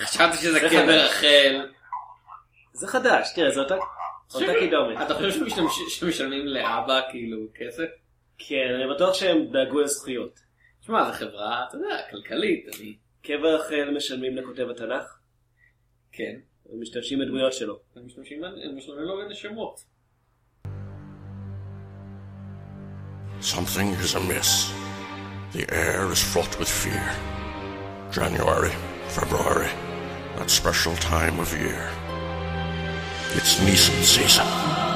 חשבתי שזה קבר רחל. זה חדש, תראה, זה אותה קידומת. אתה חושב שמשלמים לאבא כאילו כסף? כן, אני בטוח שהם דאגו לזכויות. תשמע, זו חברה, אתה יודע, כלכלית. קבר רחל משלמים לכותב התנ"ך? כן. הם משתמשים בדמויות שלו. הם משלמים לו בנשמות. Something is amiss. The air is fraught with fear. January, February, that special time of year. It's Nisan season.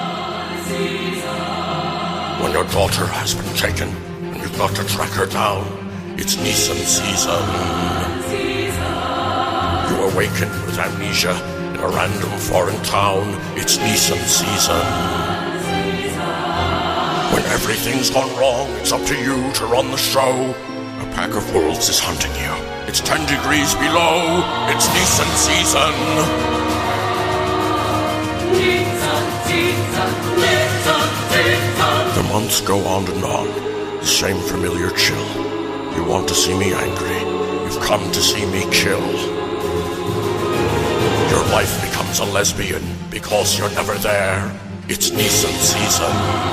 When your daughter has been taken and you've got to track her down, it's Nisan season. You awaken with amnesia in a random foreign town, it's Nisan season. When everything's gone wrong, it's up to you to run the show. A pack of wolves is hunting you. It's 10 degrees below. It's Nisan season. The months go on and on. The same familiar chill. You want to see me angry. You've come to see me kill. Your life becomes a lesbian because you're never there. It's Nisan season.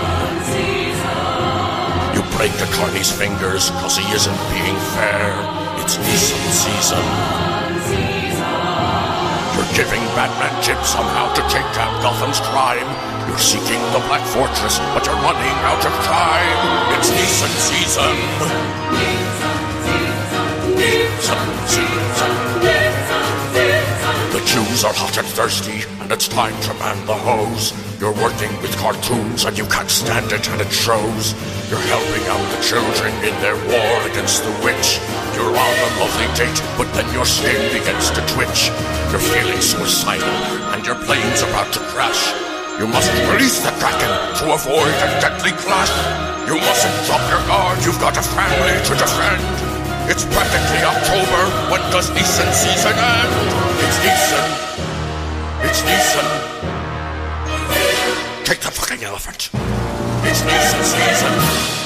You break a carny's fingers cause he isn't being fair. It's Nisan season. You're giving Batman tips on how to take down Gotham's crime. You're seeking the Black Fortress, but you're running out of time. It's Nisan season. Nisan season. The Jews are hot and thirsty, and it's time to man the hose. You're working with cartoons, and you can't stand it, and it shows. You're helping out the children in their war against the witch. You're on a lovely date, but then your skin begins to twitch. You're feeling suicidal, and your plane's about to crash. You must release the Kraken to avoid a deadly clash. You mustn't drop your guard, you've got a family to defend. It's practically October, when does Nisan season end? It's Nisan. It's Nisan. Take the fucking elephant. It's Nisan season.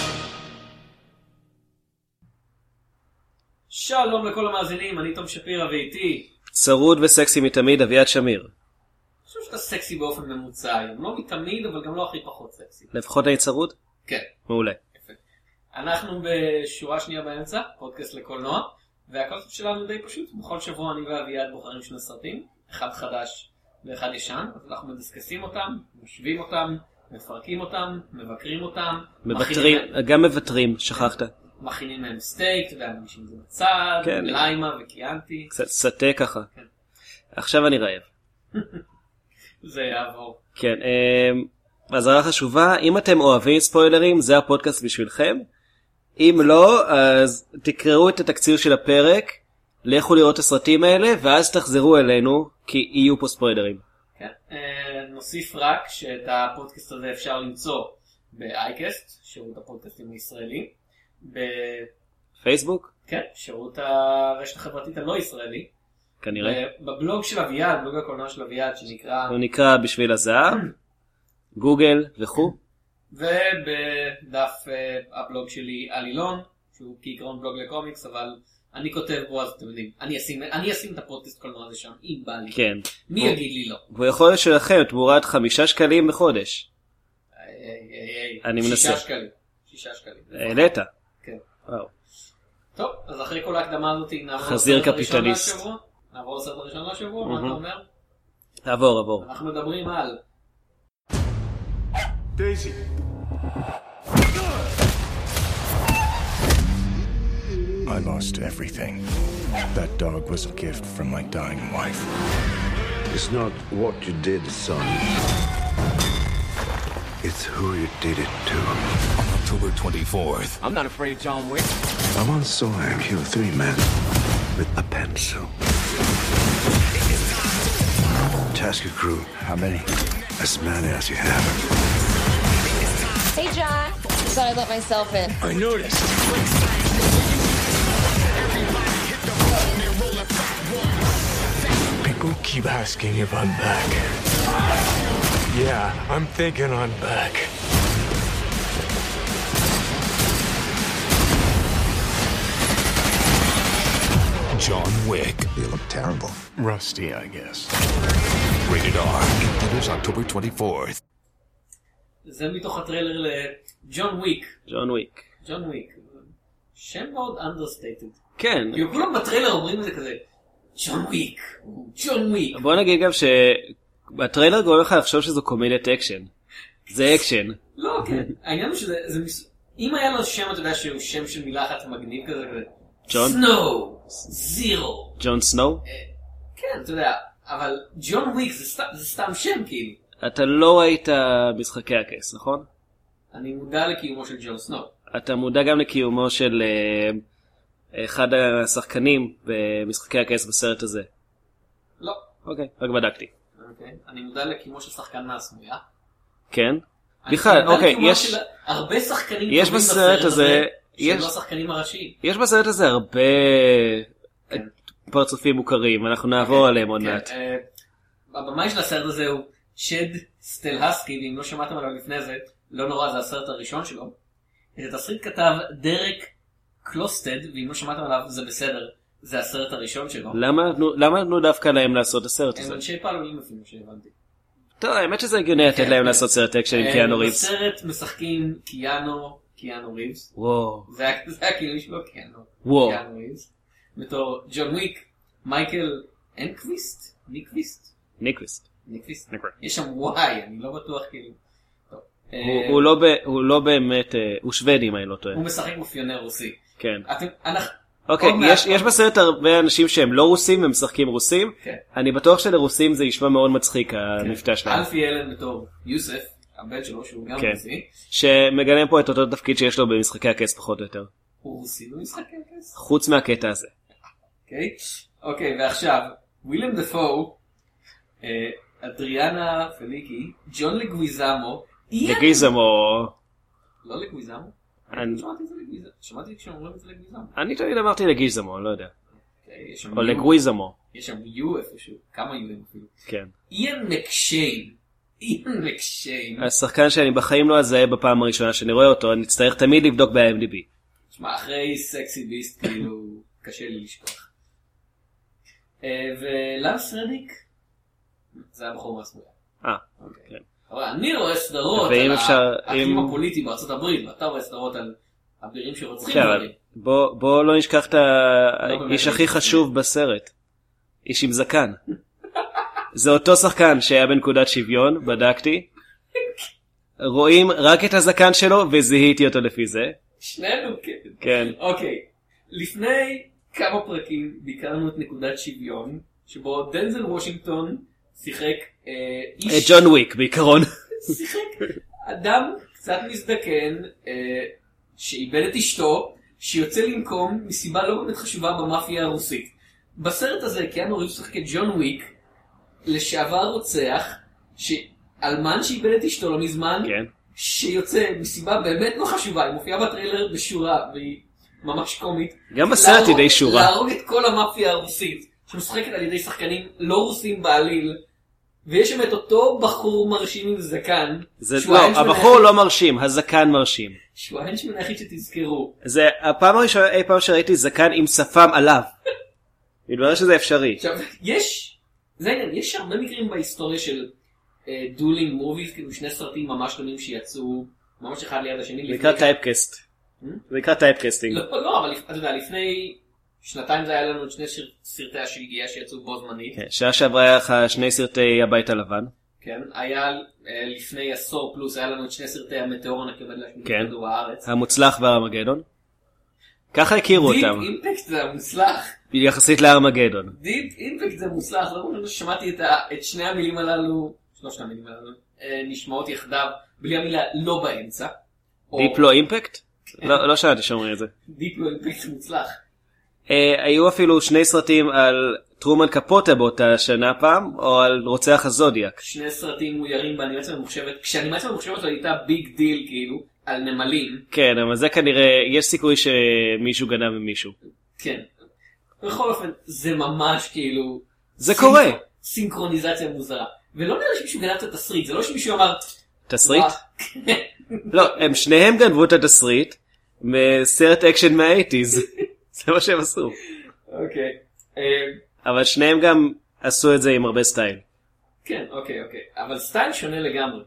שלום לכל המאזינים, אני תום שפירא ואיתי צרוד וסקסי מתמיד, אביעד שמיר. אני חושב שאתה סקסי באופן ממוצע היום, לא מתמיד אבל גם לא הכי פחות סקסי. לפחות אני צרוד? כן. מעולה. יפה. אנחנו בשורה שנייה באמצע, פודקאסט לקולנוע, והקונספט שלנו די פשוט, בכל שבוע אני ואביעד בוחרים שני סרטים, אחד חדש ואחד ישן, אז אנחנו מדסקסים אותם, משווים אותם, מפרקים אותם, מבקרים אותם, גם מבטרים, שכחת. מכינים מהם סטייק, אתה יודע, מגישים את זה בצד, כן. ליימה וקיאנטי. קצת סטה ככה. כן. עכשיו אני רעב. זה יעבור. כן, אז הערה חשובה, אם אתם אוהבים ספוילרים, זה הפודקאסט בשבילכם. אם לא, אז תקראו את התקציר של הפרק, לכו לראות את הסרטים האלה, ואז תחזרו אלינו, כי יהיו פה ספוילרים. כן, נוסיף רק שאת הפודקאסט הזה אפשר למצוא באייקסט, שירות הפודקאסטים הישראלי, פייסבוק? כן, שירות הרשת החברתית הלא ישראלי. כנראה. בבלוג של אביעד, בלוג הקולנוע של אביעד, שנקרא... הוא נקרא בשביל הזהב, גוגל וכו'. ובדף הבלוג שלי אלילון, שהוא כעיקרון בלוג לקומיקס, אבל אני כותב בו, אז אתם יודעים, אני אשים את הפודקאסט קולנוע הזה שם, אם בא לי. כן. מי יגיד לי לא? והוא יכול להיות שלכם תמורת 5 שקלים בחודש. אני מנסה. 6 שקלים. העלית. כן. וואו. טוב, אז אחרי כל ההקדמה הזאת חזיר קפיטליסט. נעבור לסרט הראשון לשבוע, מה אתה אומר? עבור. אנחנו מדברים על... Daisy. I lost everything. That dog was a gift from my dying wife. It's not what you did, son. It's who you did it to. On October 24th. I'm not afraid of John Wick. I once saw him kill 3 men with a pencil. Task your crew. How many? As many as you have. Hey, John. Thought I'd let myself in. I noticed. People keep asking if I'm back. Yeah, I'm thinking I'm back. John Wick. You look terrible. Rusty, I guess. Rated R. In theaters October 24th. זה מתוך הטריילר לג'ון וויק. ג'ון וויק. ג'ון וויק. שם מאוד understated. כן. כאילו כולם בטריילר אומרים את זה כזה, ג'ון וויק, ג'ון וויק. בוא נגיד גם שבטריילר גורם לך לחשוב שזו קומדיית אקשן. זה אקשן. לא, כן. העניין הוא שזה, אם היה לו שם, אתה יודע שהוא שם של מילה אחת מגניב כזה, ג'ון? סנואו, זירו. ג'ון סנואו? כן, אתה יודע, אבל ג'ון וויק זה סתם שם כאילו. אתה לא ראית משחקי הכס, נכון? אני מודע לקיומו של ג'ון סנואו. אתה מודע גם לקיומו של אחד השחקנים במשחקי הכס בסרט הזה. לא. אוקיי, רק בדקתי. אוקיי, אני מודע לקיומו של שחקן מהסמויה. כן? בכלל, אוקיי, יש... הרבה שחקנים יש בסרט הזה... שהם לא השחקנים הראשיים. יש בסרט הזה הרבה פרצופים מוכרים, אנחנו נעבור עליהם עוד מעט. הבמאי של הסרט הזה הוא צ'ד סטלהסקי, ואם לא שמעתם עליו לפני זה, לא נורא, זה הסרט הראשון שלו. את התסריט כתב דרק קלוסטד, ואם לא שמעתם עליו זה בסדר, זה הסרט הראשון שלו. למה נתנו דווקא להם לעשות הסרט הזה? הם אנשי פעלולים אפילו שהבנתי. טוב, האמת שזה הגיוני לתת להם לעשות סרט אקשן עם קיאנו ריבס. בסרט משחקים קיאנו ריבס. וואו. זה הכינוי שלו, קיאנו ריבס. בתור ג'ון וויק, מייקל ניקוויסט. יש שם וואי, אני לא בטוח כאילו. הוא לא באמת, הוא שוודי, מה אני לא טועה. הוא משחק מאפיונר רוסי. כן. אוקיי, יש בסרט הרבה אנשים שהם לא רוסים ומשחקים רוסים. אני בטוח שלרוסים זה ישמע מאוד מצחיק המפתע שלהם. אלפי אלן בתור יוסף, הבן שלו שהוא גם רוסי. שמגלם פה את אותו תפקיד שיש לו במשחקי הכס פחות או יותר. הוא רוסי במשחקי הכס? חוץ מהקטע הזה. אוקיי, ועכשיו, ווילם דפו, אדריאנה פליקי, ג'ון לגוויזמו, לא לגוויזמו? שמעתי כשאומרים את זה לגוויזמו. אני תמיד אמרתי לגיזמו, לא יודע. או לגוויזמו. יש שם יו איפשהו, כמה יוים אפילו. כן. איין מקשיין. השחקן שאני בחיים לא אזהה בפעם הראשונה שאני רואה אותו, אני אצטרך תמיד לבדוק ב-IMDb. תשמע, אחרי סקסי ביסט כאילו קשה לי לשכוח. ולאנס רדיק, זה הבחור מהסמויה. כן. אבל אני רואה סדרות על האחים הפוליטי בארצות הברית, ואתה רואה סדרות על אבירים שרוצחים דברים. בוא לא נשכח את האיש הכי חשוב בסרט. איש עם זקן. זה אותו שחקן שהיה בנקודת שוויון, בדקתי. רואים רק את הזקן שלו וזיהיתי אותו לפי זה. שנינו כן. אוקיי. לפני כמה פרקים ביקרנו את נקודת שוויון, שבו דנזל וושינגטון שיחק את ג'ון וויק בעיקרון. שיחק אדם קצת מזדקן שאיבד את אשתו, שיוצא לנקום מסיבה לא באמת חשובה במאפיה הרוסית. בסרט הזה קיאנו ריבס שיחק את ג'ון וויק, לשעבר רוצח, אלמן שאיבד את אשתו לא מזמן, שיוצא מסיבה באמת לא חשובה, היא מופיעה בטריילר בשורה, והיא ממש קומית. גם בסרט היא די שורה. להרוג את כל המאפיה הרוסית, שמשחקת על ידי שחקנים לא רוסים בעליל, ויש שם את אותו בחור מרשים עם זקן. לא, הבחור לא מרשים, הזקן מרשים. שהוא ההנצ'מן היחיד שתזכרו. זה הפעם הראשונה אי פעם שראיתי זקן עם שפם עליו. מתברר שזה אפשרי. עכשיו, יש הרבה מקרים בהיסטוריה של דולינג מוביז, כאילו שני סרטים ממש שלמים שיצאו ממש אחד ליד השני. זה נקרא טייפקסט. זה נקרא טייפקסטינג. לא, אבל אתה יודע, לפני שנתיים זה היה לנו את שני סרטי השלגיה שיצאו בו זמנית. שעה שעברה היה לך שני סרטי הבית הלבן. כן, היה לפני עשור פלוס, היה לנו את שני סרטי המטאור הנקבל להשמיד כדור הארץ. המוצלח והארמגדון. ככה הכירו אותם. דיפ אימפקט זה המוצלח. יחסית לארמגדון. דיפ אימפקט זה מוצלח, לא שמעתי את שני המילים הללו, שלושת המילים הללו, נשמעות יחדיו, בלי המילה לא באמצע. דיפ לא אימפקט? לא שמעתי שאומרים את זה. דיפ לא אימפקט זה מוצלח. היו אפילו שני סרטים על טרומן קפוטה באותה שנה פעם, או על רוצח הזודיאק. שני סרטים מוירים באנימציה ממוחשבת, כשאנימציה ממוחשבת הייתה ביג דיל כאילו, על נמלים. כן, אבל זה כנראה, יש סיכוי שמישהו גנב ממישהו. כן. בכל אופן, זה ממש כאילו... זה קורה. סינכרוניזציה מוזרה. ולא נראה שמישהו גנב את התסריט, זה לא שמישהו אמר... תסריט? לא, הם שניהם גנבו את התסריט, מסרט אקשן מה-80s. זה מה שהם עשו. אוקיי. אבל שניהם גם עשו את זה עם הרבה סטייל. כן, אוקיי. אבל סטייל שונה לגמרי.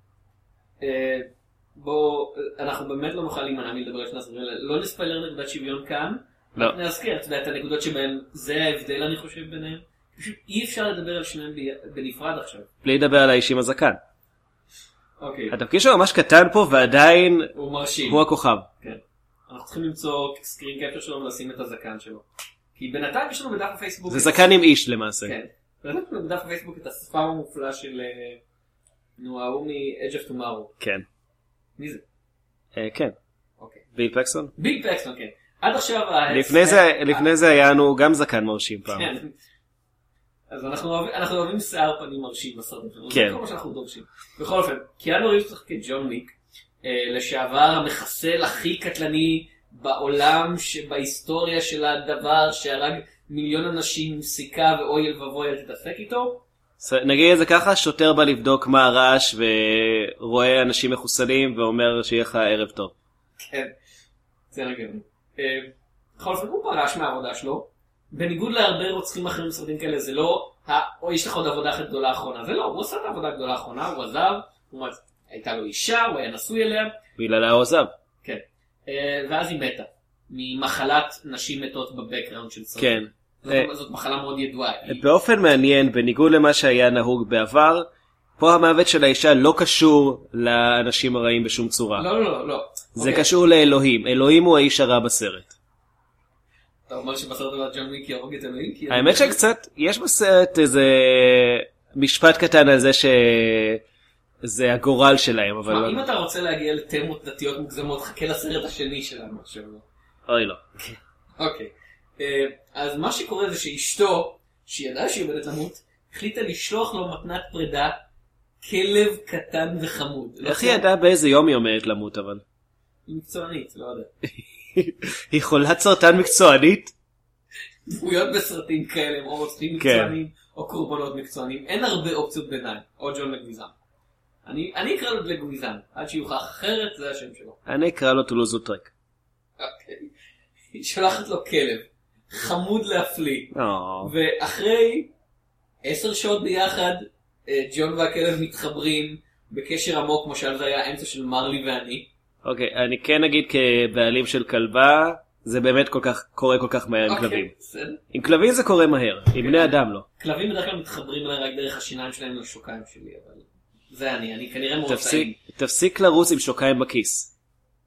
בוא, אנחנו באמת לא נוכל להימנע מלדבר על שני הסרטים האלה. לא נספיילר נקודת שוויון כאן. רק נזכיר, אתה יודע, את הנקודות שבהן זה ההבדל אני חושב ביניהם. פשוט אי אפשר לדבר על שניהם בנפרד עכשיו. בלי לדבר על האיש עם הזקן. אוקיי. התפקיד שלו ממש קטן פה ועדיין הוא מרשים. הוא הכוכב. כן. אנחנו צריכים למצוא סקרין קפצ'ר שלו ולשים את הזקן שלו. כי בינתיים יש לנו בדף הפייסבוק... זה זקן עם איש למעשה. כן. בינתיים יש לנו בדף הפייסבוק את השפה המופלא של... ההוא מ-Edge of Tomorrow. כן. מי זה? כן. אוקיי. ביל פקסטון? ביל פקסטון, כן. עד עכשיו... לפני זה היה לנו גם זקן מרשים פעם. כן. אז אנחנו אוהבים שיער פנים מרשים בסרטים שלנו. כן. זה כל מה שאנחנו דורשים. בכל אופן, קיאנו ריבס משחק את ג'ון וויק, לשעבר המחסל הכי קטלני בעולם, בהיסטוריה של הדבר שהרג מיליון אנשים עם סיכה ואוי אל ובוי אל תתעסק איתו. נגיד את זה ככה, שוטר בא לבדוק מה הרעש ורואה אנשים מחוסלים ואומר שיהיה לך ערב טוב. כן, זה רגע. בכל אופן, הוא פרש מהעבודה שלו. בניגוד להרבה רוצחים אחרים בסרטים כאלה, זה לא, או יש לך עוד עבודה אחת גדולה האחרונה. זה לא, הוא עשה את העבודה הגדולה האחרונה, הוא עזב, הייתה לו אישה, הוא היה נשוי אליה. בגללה הוא עזב. כן. ואז היא מתה. ממחלת נשים מתות בבקראונד של סרטים. כן. זאת מחלה מאוד ידועה. באופן מעניין, בניגוד למה שהיה נהוג בעבר, פה המוות של האישה לא קשור לאנשים הרעים בשום צורה. לא. זה קשור לאלוהים. אלוהים הוא האיש הרע בסרט. אתה אומר שבסרט הבא ג'ון וויק יהרוג את אלוהים? האמת שקצת, יש בסרט איזה משפט קטן על זה שזה הגורל שלהם, אבל... אם אתה רוצה להגיע לתמות דתיות מוגזמות, חכה לסרט השני שלנו. אוי לא. אוקיי. אז מה שקורה זה שאשתו, שהיא ידעה שהיא עומדת למות, החליטה לשלוח לו מתנת פרידה, כלב קטן וחמוד. איך היא ידעה באיזה יום היא עומדת למות אבל? היא מקצוענית, לא יודע. היא חולת סרטן מקצוענית? דמויות בסרטים כאלה, או רוצחים מקצוענים, או קורבנות מקצוענים. אין הרבה אופציות ביניים, או ג'ון לגוויזן. אני אקרא לו לגוויזן, עד שיוכח אחרת, זה השם שלו. אני אקרא לו טולוז אוטרק. אוקיי. היא שולחת לו כלב, חמוד להפליא. ואחרי 10 שעות ביחד, ג'ון והכלב מתחברים בקשר עמוק, כמו שעל זה היה האמצע של מרלי ואני. אוקיי, אני כן אגיד כבעלים של כלבה, זה באמת קורה כל כך מהר עם כלבים. בסדר. עם כלבים זה קורה מהר, עם בני אדם לא. כלבים בדרך כלל מתחברים אליי רק דרך השיניים שלהם לשוקיים שלי, אבל זה אני כנראה מאוד טעים. תפסיק לרוץ עם שוקיים בכיס.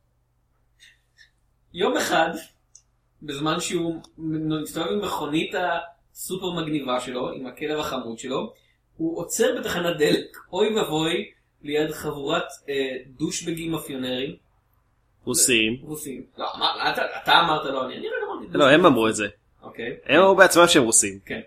יום אחד, בזמן שהוא מסתובב עם מכונית הסופר מגניבה שלו, עם הכלב החמוד שלו, הוא עוצר בתחנת דלק, אוי ובוי, ליד חבורת דושבגים מאפיונרים. רוסים. לא, אתה אמרת לא, אני רגע אמרתי. לא, הם אמרו את זה. אוקיי. הם אמרו בעצמם שהם רוסים. כן.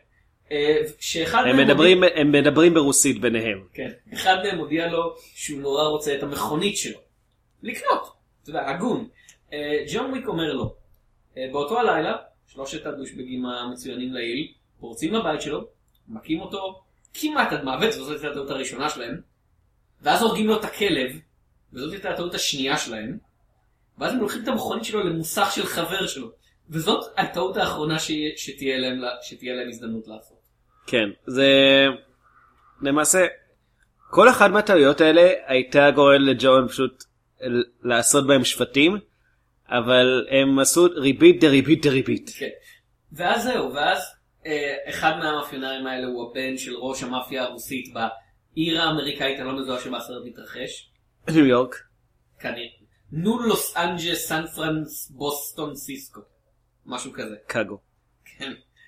הם מדברים ברוסית ביניהם. כן. אחד מהם הודיע לו שהוא נורא רוצה את המכונית שלו. לקנות. אתה יודע, הגון. ג'ון וויק אומר לו, באותו הלילה, 3 הדושבגים המצוינים לעיל, פורצים לבית שלו, מכים אותו כמעט עד מוות, וזאת הייתה הטעות הראשונה שלהם, ואז הורגים לו את הכלב, וזאת הייתה הטעות השנייה שלהם, ואז הם לוקחים את המכונית שלו למוסך של חבר שלו, וזאת הטעות האחרונה שתהיה להם הזדמנות לעשות. כן, זה... למעשה, כל אחד מהטעויות האלה הייתה גורם לג'ון פשוט לעשות בהם שפטים, אבל הם עשו ריבית דריבית. כן. ואז זהו, ואז אחד מהמאפיונרים האלה הוא הבן של ראש המאפיה הרוסית בעיר האמריקאית הלא מזוהה שבה הסרט מתרחש. ניו יורק. כנראה. לוס אנג'לס, סן פרנס, בוסטון, סיסקו. משהו כזה. קאגו. כן.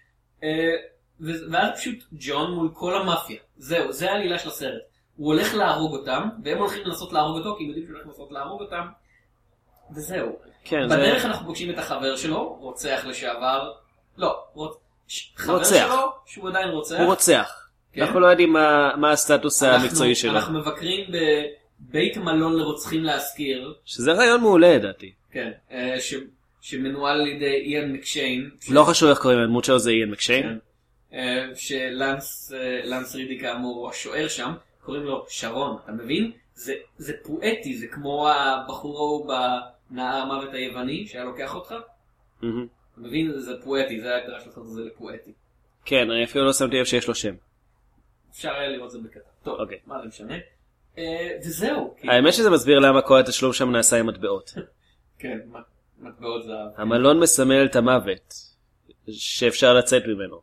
ואז פשוט ג'ון מול כל המאפיה. זהו, זה העלילה של הסרט. הוא הולך להרוג אותם, והם הולכים לנסות להרוג אותו, כי הם יודעים שהוא הולך לנסות להרוג אותם. וזהו. כן, בדרך אנחנו פוגשים את החבר שלו, רוצח לשעבר. לא, חבר רוצח. שלו, שהוא עדיין רוצח. הוא רוצח. כן? אנחנו לא יודעים מה הסטטוס המקצועי שלו. אנחנו מבקרים בבית מלון לרוצחים להזכיר. שזה רעיון מעולה, לדעתי. כן, שמנוהל על ידי איאן מקשיין. לא חשוב איך קוראים, הדמות שלו זה איאן מקשיין. כן. שלנס רידי כאמור השוער שם, קוראים לו שרון, אתה מבין? זה פואטי, זה כמו הבחור ההוא בנער המוות היווני שהיה לוקח אותך. אתה מבין, זה פואטי, זה ההגדרה שלך, זה לפואטי. כן, אני אפילו לא שמתי לב שיש לו שם. אפשר היה לראות זה בקטע. טוב, אוקיי. מה זה משנה? וזהו. האמת שזה מסביר למה כל התשלום שם נעשה עם מטבעות. כן, מטבעות זהב. המלון מסמל את המוות, שאפשר לצאת ממנו.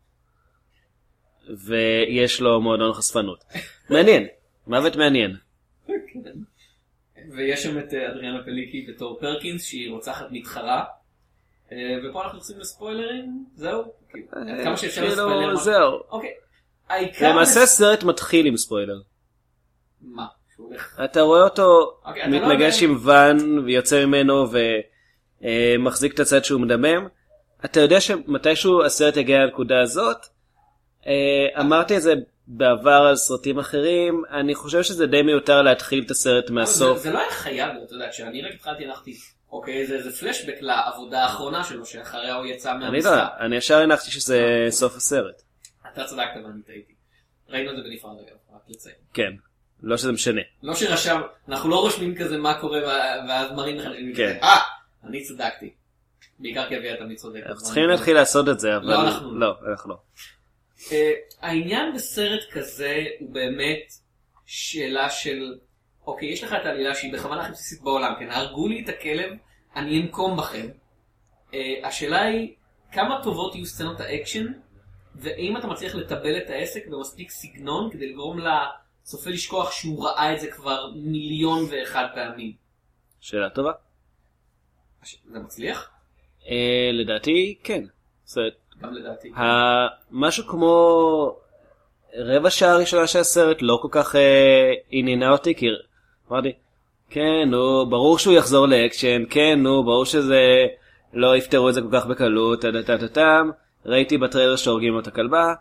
ויש לו מועדון חשפנות. מעניין, מוות מעניין. ויש שם את אדריאנה פליקי בתור פרקינס, שהיא רוצחת מתחרה. ופה אנחנו עושים לספוילרים, זהו? כמה שאפשר לספוילר. זהו. אוקיי. העיקר... למעשה הסרט מתחיל עם ספוילר. מה? אתה רואה אותו אוקיי, מתנגש עם ואן ויוצא ממנו ומחזיק את הצד שהוא מדמם. אתה יודע שמתישהו הסרט יגיע לנקודה הזאת. אמרתי את זה בעבר על סרטים אחרים. אני חושב שזה די מיותר להתחיל את הסרט מהסוף. זה לא היה חייב להיות, אתה יודע, כשאני רק התחלתי הנחתי, אוקיי, זה פלשבק לעבודה האחרונה שלו, שאחריה הוא יצא מהמשחק. אני ישר הנחתי שזה סוף הסרט. אתה צדקת ואני טעיתי. ראינו את זה בנפרד אגב, רק לציין. כן, לא שזה משנה. לא שרשם, אנחנו לא רושמים כזה מה קורה ואז מראים לך, אני צדקתי. בעיקר כי אביה תמיד צודק. אנחנו צריכים להתחיל לעשות את זה, אבל לא, אנחנו לא. העניין בסרט כזה הוא באמת שאלה של, אוקיי, יש לך את העלילה שהיא בכוונה הכי בסיסית בעולם, כן, הרגו לי את הכלב, אני אנקום בכם. השאלה היא, כמה טובות יהיו סצנות האקשן, ואם אתה מצליח לטבל את העסק במספיק סגנון, כדי לגרום לצופה לשכוח שהוא ראה את זה כבר 1,000,001 פעמים. שאלה טובה. זה מצליח? לדעתי, כן. גם לדעתי. משהו כמו רבע שעה ראשונה של הסרט לא כל כך עניינה אותי, כי אמרתי, כן, נו, ברור שהוא יחזור לאקשן, כן, נו, ברור שזה לא יפתרו את זה כל כך בקלות, ראיתי בטריילר שהורגים את הכלבה.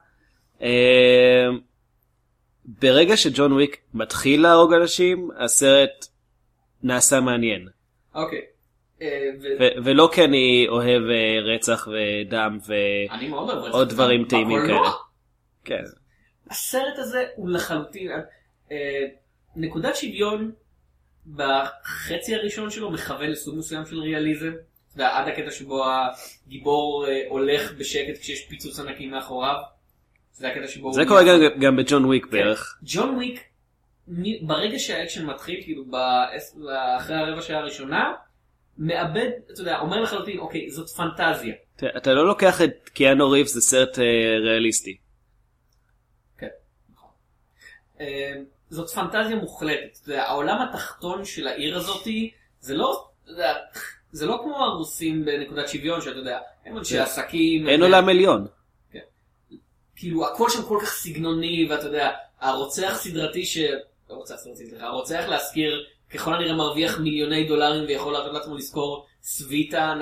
ברגע שג'ון וויק מתחיל להרוג אנשים, הסרט נעשה מעניין. אוקיי. ולא כי אני אוהב רצח ודם ועוד דברים טעימים כאלה. כן. הסרט הזה הוא לחלוטין נקודת שוויון בחצי הראשון שלו מכוון לסוג מסוים של ריאליזם, ועד הקטע שבו הגיבור הולך בשקט כשיש פיצוץ ענקי מאחוריו. זה הקטע שבו זה קורה גם בג'ון וויק בערך. ג'ון וויק ברגע שהאקשן מתחיל, כאילו אחרי הרבע שעה הראשונה, מאבד, אתה יודע, אומר לחלוטין, אוקיי, זאת פנטזיה. אתה לא לוקח את קיאנו ריבס, זה סרט ריאליסטי. כן, נכון. זאת פנטזיה מוחלטת. העולם התחתון של העיר הזאת, זה לא כמו הרוסים בנקודת שוויון, שאתה יודע, הם אנשי עסקים. אין עולם עליון. כאילו, הכל שם כל כך סגנוני, ואתה יודע, הרוצח סדרתי הרוצח להזכיר, ככל הנראה מרוויח $1,000,000 ויכול להראות לעצמו לזכור סוויטה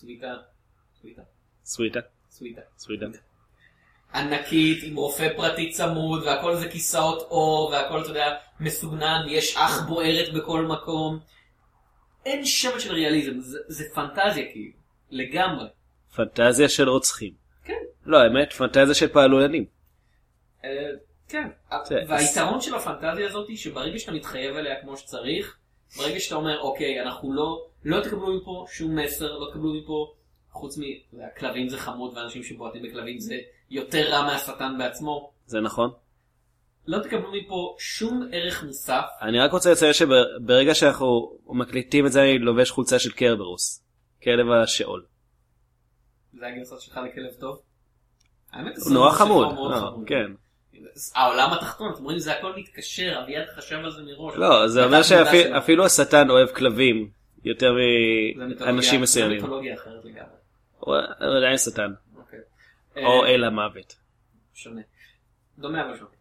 ענקית עם רופא פרטי צמוד, והכל זה כיסאות אור, והכל, אתה יודע, מסוגנן, יש אח בוערת בכל מקום. אין שמץ של ריאליזם, זה פנטזיה כאילו, לגמרי. פנטזיה של רוצחים. כן. לא, האמת, פנטזיה של פעלולנים. כן, והיתרון של הפנטזיה הזאת היא שברגע שאתה מתחייב אליה כמו שצריך, ברגע שאתה אומר, אוקיי, אנחנו לא תקבלו מפה שום מסר, לא תקבלו מפה, חוץ מכלבים זה חמוד, ואנשים שבועטים בכלבים זה יותר רע מהשטן בעצמו. זה נכון. לא תקבלו מפה שום ערך מוסף. אני רק רוצה לציין שברגע שאנחנו מקליטים את זה, אני לובש חולצה של קרברוס, כלב השאול. זה הגרסה שלך לכלב טוב? הוא נורא חמוד. כן. העולם התחתון, אתם רואים, זה הכל מתקשר, אביעד חשב על זה מראש. לא, זה אומר שאפילו השטן אוהב כלבים יותר מאנשים מסוימים. זה מיתולוגיה אחרת לגמרי. הוא עדיין שטן. או אל המוות. שונה. דומה אבל שונה.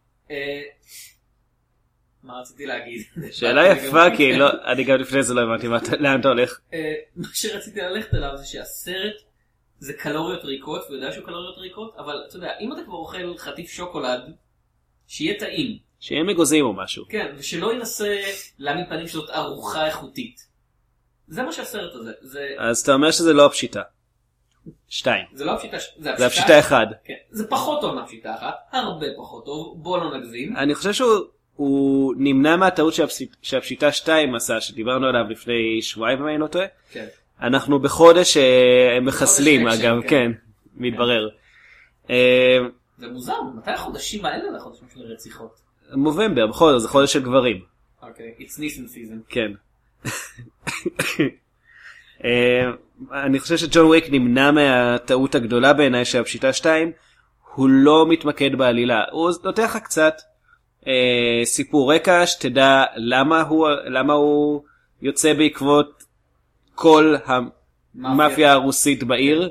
מה רציתי להגיד? שאלה יפה, כי אני גם לפני זה לא הבנתי לאן אתה הולך. מה שרציתי ללכת עליו זה שהסרט זה קלוריות ריקות, והוא יודע שהוא קלוריות ריקות, אבל אתה יודע, אם אתה כבר אוכל חטיף שוקולד, שיהיה טעים. שיהיה מגוזים או משהו. כן, ושלא ינסה להעמיד פנים שזאת ארוחה איכותית. זה מה שהסרט הזה. אז אתה אומר שזה לא הפשיטה. 2. זה לא הפשיטה, זה הפשיטה 1. כן, זה פחות טוב מהפשיטה 1, הרבה פחות טוב, בוא לא נגזים. אני חושב שהוא נמנע מהטעות שהפשיטה 2 עשה, שדיברנו עליו לפני שבועיים אם אני לא טועה. כן. אנחנו בחודש מחסלים, חודש אגב, אקשן, כן, מתברר. זה מוזר, מתי החודשים האלה לחודשים של רציחות? נובמבר, בכל זאת, זה חודש של גברים. אוקיי, it's Nissan season. כן. אני חושב שג'ון וויק נמנע מהטעות הגדולה בעיניי שהפשיטה 2, הוא לא מתמקד בעלילה, הוא נותן לך קצת סיפור רקע, שתדע למה הוא יוצא בעקבות כל המאפיה הרוסית בעיר.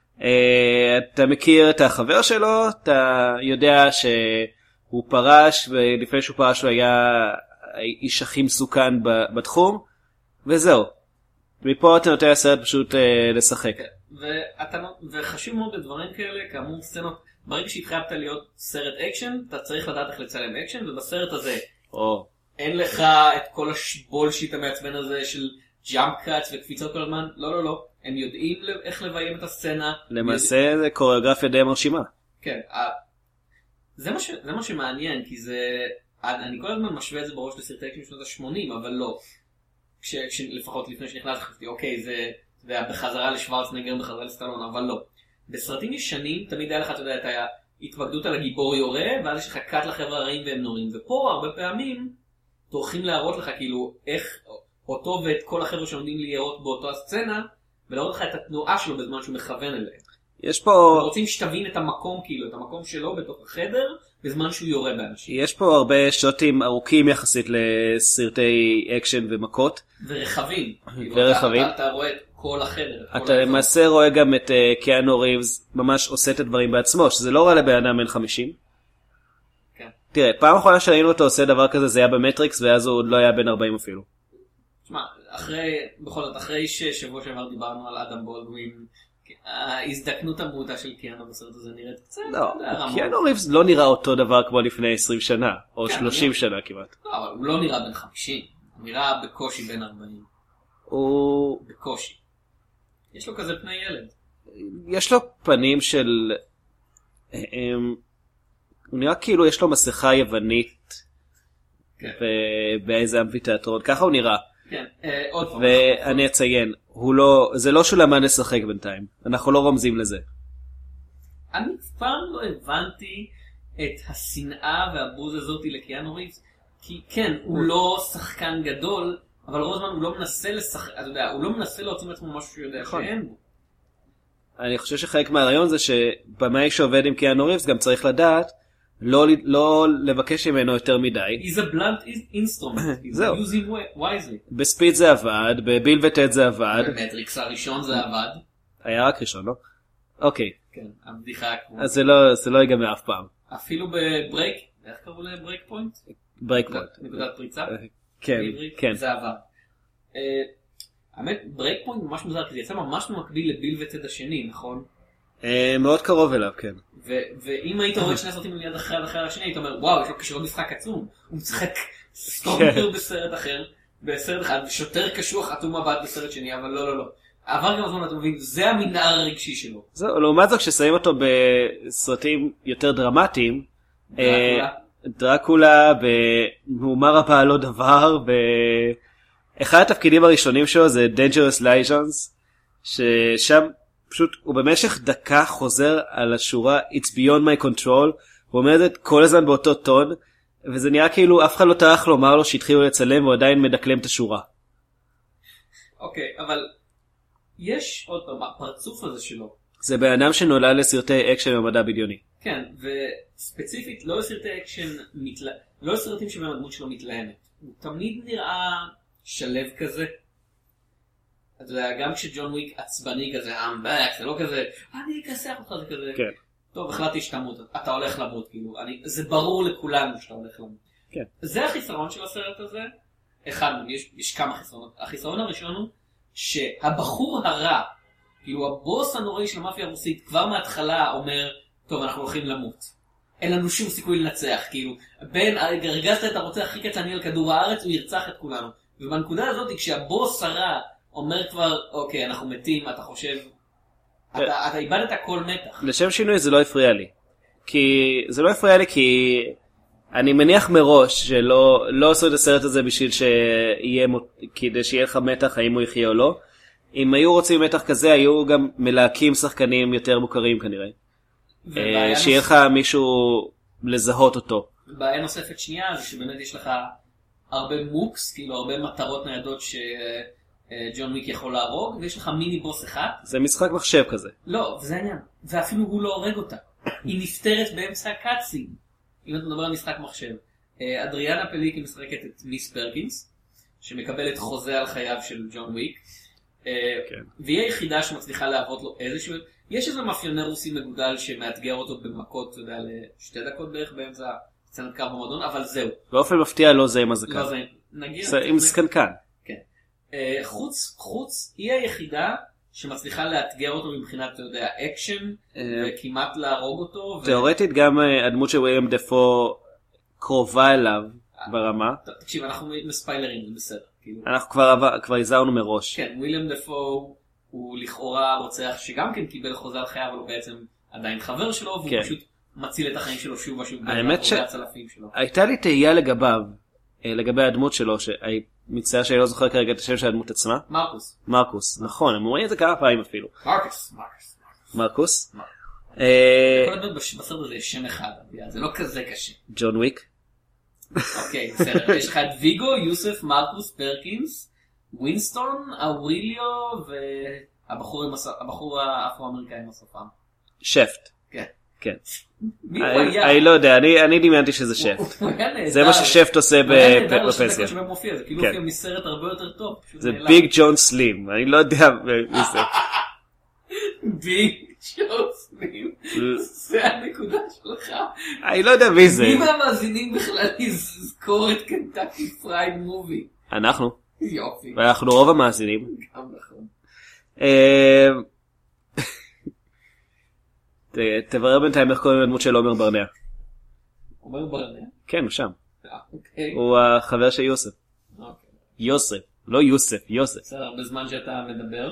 אתה מכיר את החבר שלו, אתה יודע שהוא פרש, ולפני שהוא פרש הוא היה איש הכי מסוכן בתחום, וזהו. מפה אתה נותן הסרט פשוט לשחק. וחשוב מאוד בדברים כאלה, כאמור סצנות, ברגע שהתחייבת להיות סרט אקשן, אתה צריך לדעת איך לצלם אקשן, ובסרט הזה אין לך את כל הבולשיט המעצבן הזה של ג'אמפ קאטס וקפיצות כל הזמן, לא, הם יודעים איך לביים את הסצנה. למעשה זה קוריאוגרפיה די מרשימה. כן, זה מה שמעניין, כי זה, אני כל הזמן משווה את זה בראש לסרטי אקשן בשנות ה-80, אבל לא. לפחות לפני שנכנס חשבתי, אוקיי, זה בחזרה לשוורצנגר, בחזרה לסטלון, אבל לא. בסרטים ישנים תמיד היה לך, אתה יודע, את ההתמקדות על הגיבור יורה, ואז יש לך קאט לחבר'ה הרעים והם נורים, ופה הרבה פעמים טורחים להראות לך כאילו איך אותו ואת כל החבר'ה שעומדים לירות באותו הסצנה, ולהראות לך את התנועה שלו בזמן שהוא מכוון אליהם. יש פה... הם רוצים שתבין את המקום, כאילו, את המקום שלו בתוך החדר, בזמן שהוא יורה באנשים. יש פה הרבה שוטים ארוכים יחסית לסרטי אקשן ומכות. ורחבים. ורחבים. אתה רואה את כל החדר. אתה למעשה רואה גם את קיאנו ריבס ממש עושה את הדברים בעצמו, שזה לא רע לבן אדם בן 50. כן. תראה, פעם אחרונה שראינו אותו עושה דבר כזה, זה היה במטריקס, ואז הוא עוד לא היה בן 40 אפילו. תשמע, בכל זאת, אחרי ששבוע שעבר דיברנו על אדם בולדווין, ההזדקנות המהותה של קיאנו בסרט הזה נראית קצת... לא, קיאנו ריבס לא נראה אותו דבר כמו לפני 20 שנה, או כן, 30 שנה כמעט. לא, אבל הוא לא נראה בן 50, הוא נראה בקושי בן 40. הוא... בקושי. יש לו כזה פני ילד. יש לו פנים של... הוא נראה כאילו יש לו מסכה יוונית, כן. באיזה אמפיתיאטרון, ככה הוא נראה. כן, עוד פעם. ואני אציין, זה לא שהוא למד לשחק בינתיים, אנחנו לא רומזים לזה. אני פעם לא הבנתי את השנאה והבוז הזאת לקיאנו ריבס, כי כן, הוא לא שחקן גדול, אבל רוב הזמן הוא לא מנסה לשחק, אתה יודע, הוא לא מנסה להוציא מעצמו משהו שהוא יודע שאין בו. אני חושב שחלק מהרעיון זה שבמאי שעובד עם קיאנו ריבס גם צריך לדעת לא לבקש ממנו יותר מדי. He's a blunt instrument. זהו. Use him wisely. בספיד זה עבד, בביל וטד זה עבד. במטריקס הראשון זה עבד. היה רק ראשון, לא? אוקיי. כן, הבדיחה הקבועה. אז זה לא ייגמר אף פעם. אפילו בברייק, איך קראו לברייק פוינט? ברייק פוינט. נקודת פריצה? כן, כן. זה עבד. האמת, ברייק פוינט ממש מוזר, כי זה יצא ממש במקביל לביל וטד השני, נכון? מאוד קרוב אליו, כן. ואם היית רואה שני סרטים מיד אחרי השני, היית אומר, וואו, יש לו קשור משחק עצום. הוא משחק סטורמר בסרט אחר, בסרט אחד, ושוטר קשוח אטום מבט בסרט שני, אבל לא. עבר גם הזמן, אתה מבין, זה המנהר הרגשי שלו. זהו, לעומת זאת, כששמים אותו בסרטים יותר דרמטיים, דרקולה, במהומה רבה לא דבר, אחד התפקידים הראשונים שלו זה Dangerous Liaisons, ששם פשוט הוא במשך דקה חוזר על השורה It's beyond my control, הוא אומר את כל הזמן באותו טון, וזה נראה כאילו אף אחד לא טרח לומר לו שהתחילו לצלם והוא עדיין מדקלם את השורה. אוקיי, אבל יש עוד פעם, הפרצוף הזה שלו. זה בן אדם שנולד לסרטי אקשן במדע בדיוני. כן, וספציפית לא לסרטי אקשן, לא לסרטים שבהם הדמות שלו מתלהמת. הוא תמיד נראה שלב כזה. אתה יודע, גם כשג'ון וויק עצבני כזה, I'm back, זה לא כזה, אני אכסח אותך, זה כזה. כן. טוב, החלטתי שתמות, אתה הולך למות, כאילו. זה ברור לכולנו שאתה הולך למות. כן. זה החיסרון של הסרט הזה. אחד, יש כמה חיסרונות. החיסרון הראשון הוא שהבחור הרע, כאילו הבוס הנוראי של המאפיה הרוסית, כבר מההתחלה אומר, טוב, אנחנו הולכים למות. אין לנו שום סיכוי לנצח, כאילו. הרגזת את הרוצח הכי קטלני על כדור הארץ, הוא ירצח את כולנו. ובנקודה הזאת, כשהבוס הרע אומר כבר, אוקיי, אנחנו מתים, אתה חושב, אתה איבדת כל מתח. לשם שינוי זה לא הפריע לי. זה לא הפריע לי כי אני מניח מראש שלא עשו את הסרט הזה בשביל כדי שיהיה לך מתח האם הוא יחיה או לא. אם היו רוצים מתח כזה, היו גם מלהקים שחקנים יותר מוכרים כנראה. שיהיה לך מישהו לזהות אותו. בעיה נוספת שנייה זה שבאמת יש לך הרבה מוקס, כאילו הרבה מטרות ניידות שג'ון וויק יכול להרוג, ויש לך מיני בוס אחד. זה משחק מחשב כזה. לא, וזה העניין. ואפילו הוא לא הורג אותה. היא נפטרת באמצע הקאצין. אם אתה מדבר על משחק מחשב. אדריאנה פליקי משחקת את מיס פרקינס, שמקבלת חוזה על חייו של ג'ון וויק. והיא היחידה שמצליחה להוות לו איזשהו... יש איזה מאפיונר רוסי מגודל שמאתגר אותו במכות, אתה יודע, לשתי דקות בערך באמצע סצנת קרב במועדון, אבל זהו. באופן מפתיע לא זה עם הזקן. לא זה, נגיד... עם זקנקן. כן. חוץ, היא היחידה שמצליחה לאתגר אותו מבחינת, אתה יודע, אקשן, וכמעט להרוג אותו. תיאורטית גם הדמות של וויליאם דפו קרובה אליו ברמה. תקשיב, אנחנו מספיילרים, זה בסדר. אנחנו כבר הזהרנו מראש. כן, וויליאם דפו הוא לכאורה רוצח שגם כן קיבל חוזה על חייו, אבל הוא בעצם עדיין חבר שלו, והוא פשוט מציל את החיים שלו שוב ושוב. האמת שהייתה לי תהייה לגביו, לגבי הדמות שלו, שאני מצטער שאני לא זוכר כרגע את השם של הדמות עצמה. מרקוס, נכון, הם אומרים את זה כמה פעמים אפילו. מרקוס. כל הדמות בסרט הזה יש שם אחד, זה לא כזה קשה. ג'ון וויק. אוקיי, בסדר. יש לך את ויגו, יוסף, מרקוס, פרקינס, ווינסטון, אוויליו והבחור האפרו-אמריקאי עם השפם. שפט. כן. כן. מי הוא היה? אני לא יודע, אני דמיינתי שזה שפט. זה מה ששפט עושה בפרופסיה. זה כאילו הוא מסרט הרבה יותר טוב. זה ביג ג'ון סלים, אני לא יודע מי זה. ביג ג'ון סלים. זה הנקודה שלך. אני לא יודע מי זה. מי מהמאזינים בכלל יזכור את קנטקי פרייד מובי? אנחנו. יופי. ואנחנו רוב המאזינים. גם נכון. תברר בינתיים איך קוראים לדמות של עומר ברנע. עומר ברנע? כן, הוא שם. אוקיי. הוא החבר של יוסף. אוקיי. יוסף, לא יוסף, יוסף. בסדר, בזמן שאתה מדבר.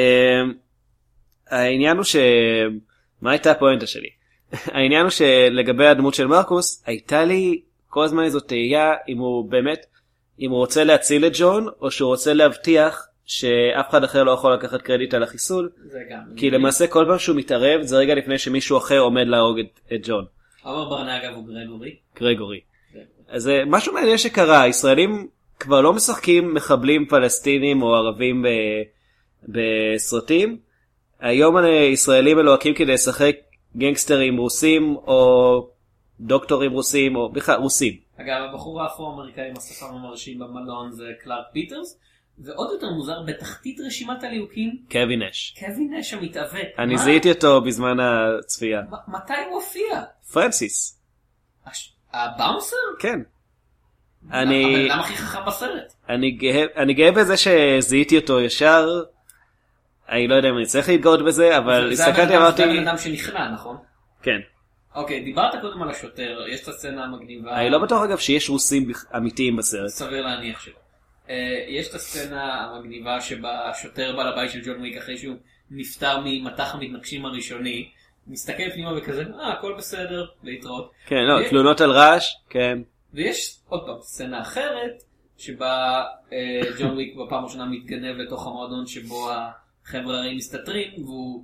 העניין הוא מה הייתה הפואנטה שלי? העניין הוא שלגבי הדמות של מרקוס, הייתה לי כל הזמן איזו תהייה אם הוא באמת, אם הוא רוצה להציל את ג'ון, או שהוא רוצה להבטיח שאף אחד אחר לא יכול לקחת קרדיט על החיסול. זה גם. כי למעשה כל פעם שהוא מתערב, זה רגע לפני שמישהו אחר עומד להרוג את ג'ון. עומר ברנע אגב הוא גרגורי. אז משהו מעניין שקרה, הישראלים כבר לא משחקים מחבלים פלסטינים או ערבים בסרטים. היום הישראלים מלוהקים כדי לשחק גנגסטרים רוסים או דוקטורים רוסים או בכלל רוסים. אגב, הבחור האפרו-אמריקאי עם השפם המרשים במלון זה קלארק פיטרס, ועוד יותר מוזר, בתחתית רשימת הליהוקים, קווין נש. קווין נש המתאבק. אני זיהיתי אותו בזמן הצפייה. מתי הוא הופיע? פרנסיס. הבאונסר? כן. הבן אדם הכי חכם בסרט. אני גאה בזה שזיהיתי אותו ישר. אני לא יודע אם אני צריך להתגאות בזה, אבל הסתכלתי אמרתי... זה הבן אדם שנכנע, נכון? כן. אוקיי, דיברת קודם על השוטר, יש את הסצנה המגניבה... אני לא בטוח אגב שיש רוסים אמיתיים בסרט. סביר להניח שלא. יש את הסצנה המגניבה שבה השוטר בא לבית של ג'ון וויק אחרי שהוא נפטר ממתח המתנגשים הראשוני, מסתכל פנימה וכזה, הכל בסדר, להתראות. כן, לא, תלונות על רעש, כן. ויש עוד פעם סצנה אחרת, שבה ג'ון וויק בפעם הראשונה מתגנב לתוך המועדון שבו החבר'ה הרי מסתתרים, והוא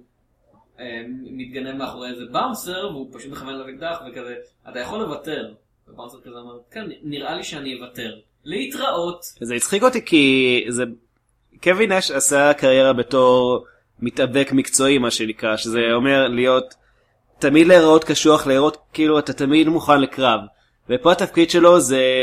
מתגנב מאחורי איזה באונסר, והוא פשוט מכוון לו אקדח וכזה, אתה יכול לוותר. ובאונסר כזה אומר, כן, נראה לי שאני אוותר. להתראות. זה הצחיק אותי כי קווין נש עשה קריירה בתור מתאבק מקצועי מה שנקרא, שזה אומר להיות תמיד להיראות קשוח, להיראות כאילו אתה תמיד מוכן לקרב, ופה התפקיד שלו זה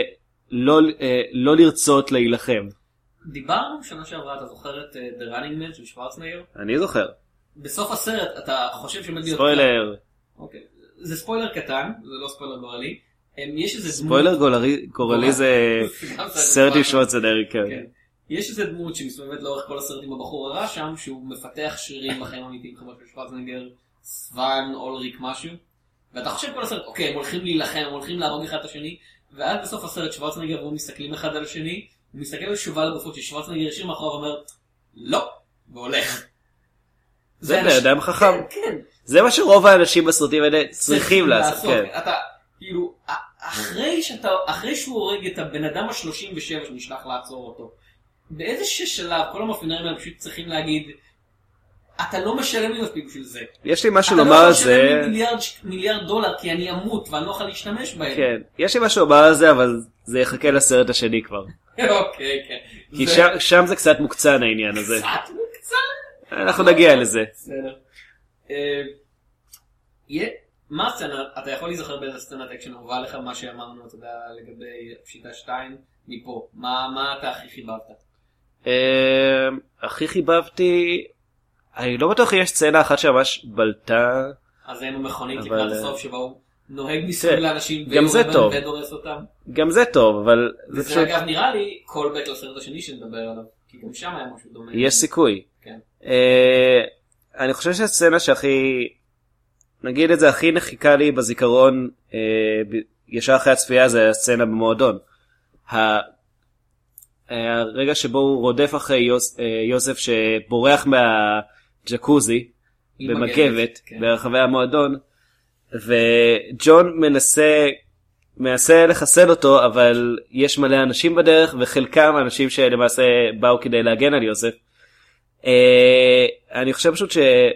לא לרצות להילחם. דיברנו שנה שעברה, אתה זוכר את The Running Man של שוורצנגר? אני זוכר. בסוף הסרט אתה חושב שמד להיות... ספוילר. אוקיי. זה ספוילר קטן, זה לא ספוילר גורלי. יש איזה דמות... ספוילר גורלי זה סרט עם שוורצנגר, כן. יש איזה דמות שמסתובבת לאורך כל הסרט עם הבחור הרע שם, שהוא מפתח שרירים בחיים אמיתיים, כמו של שוורצנגר, סוואן, אולריק, משהו. ואתה חושב כל הסרט, אוקיי, הם הולכים להילחם, הם הולכים להרוג אחד את השני, ואז בסוף הסרט שוורצנגר והוא מסתכלים אחד על השני, הוא מסתכל על שובל הגופות ששוורצנגר ישיר מאחוריו ואומר, לא, והולך. זה באדם חכם. כן. זה מה שרוב האנשים בסרטים האלה צריכים לעשות. אתה, כאילו, אחרי שהוא הורג את הבן אדם ה-37 שנשלח לעצור אותו, באיזה שלב כל המאפיונרים האלה פשוט צריכים להגיד, אתה לא משלם לי מספיק בשביל זה. יש לי משהו לומר על זה. אתה לא משלם לי מיליארד דולר כי אני אמות ואני לא יכול להשתמש בהם. כן, יש לי משהו לומר על זה, אבל זה יחכה לסרט השני כבר. אוקיי, כן. כי שם זה קצת מוקצן העניין הזה. קצת מוקצן? אנחנו נגיע לזה. בסדר. מה הסצנה, אתה יכול להיזכר באיזה סצנת אקשן הובא לך מה שאמרנו, אתה יודע, לגבי פשיטה 2 מפה. מה אתה הכי חיבבת? הכי חיבבתי, אני לא בטוח יש סצנה אחת שממש בלטה. אז היינו מכונית לקראת הסוף שבה הוא נוהג מסוג לאנשים ודורס אותם. גם זה טוב, אבל... וזה אגב נראה לי קולבק לסרט השני שנדבר עליו, כי גם שם היה משהו דומה. יש סיכוי. כן. אני חושב שהסצנה שהכי, נגיד את זה, הכי נחיקה לי בזיכרון ישר אחרי הצפייה זה הסצנה במועדון. הרגע שבו הוא רודף אחרי יוסף שבורח מהג'קוזי במגבת ברחבי המועדון, וג'ון מנסה לחסל אותו, אבל יש מלא אנשים בדרך וחלקם אנשים שלמעשה באו כדי להגן על יוסף. אני חושב פשוט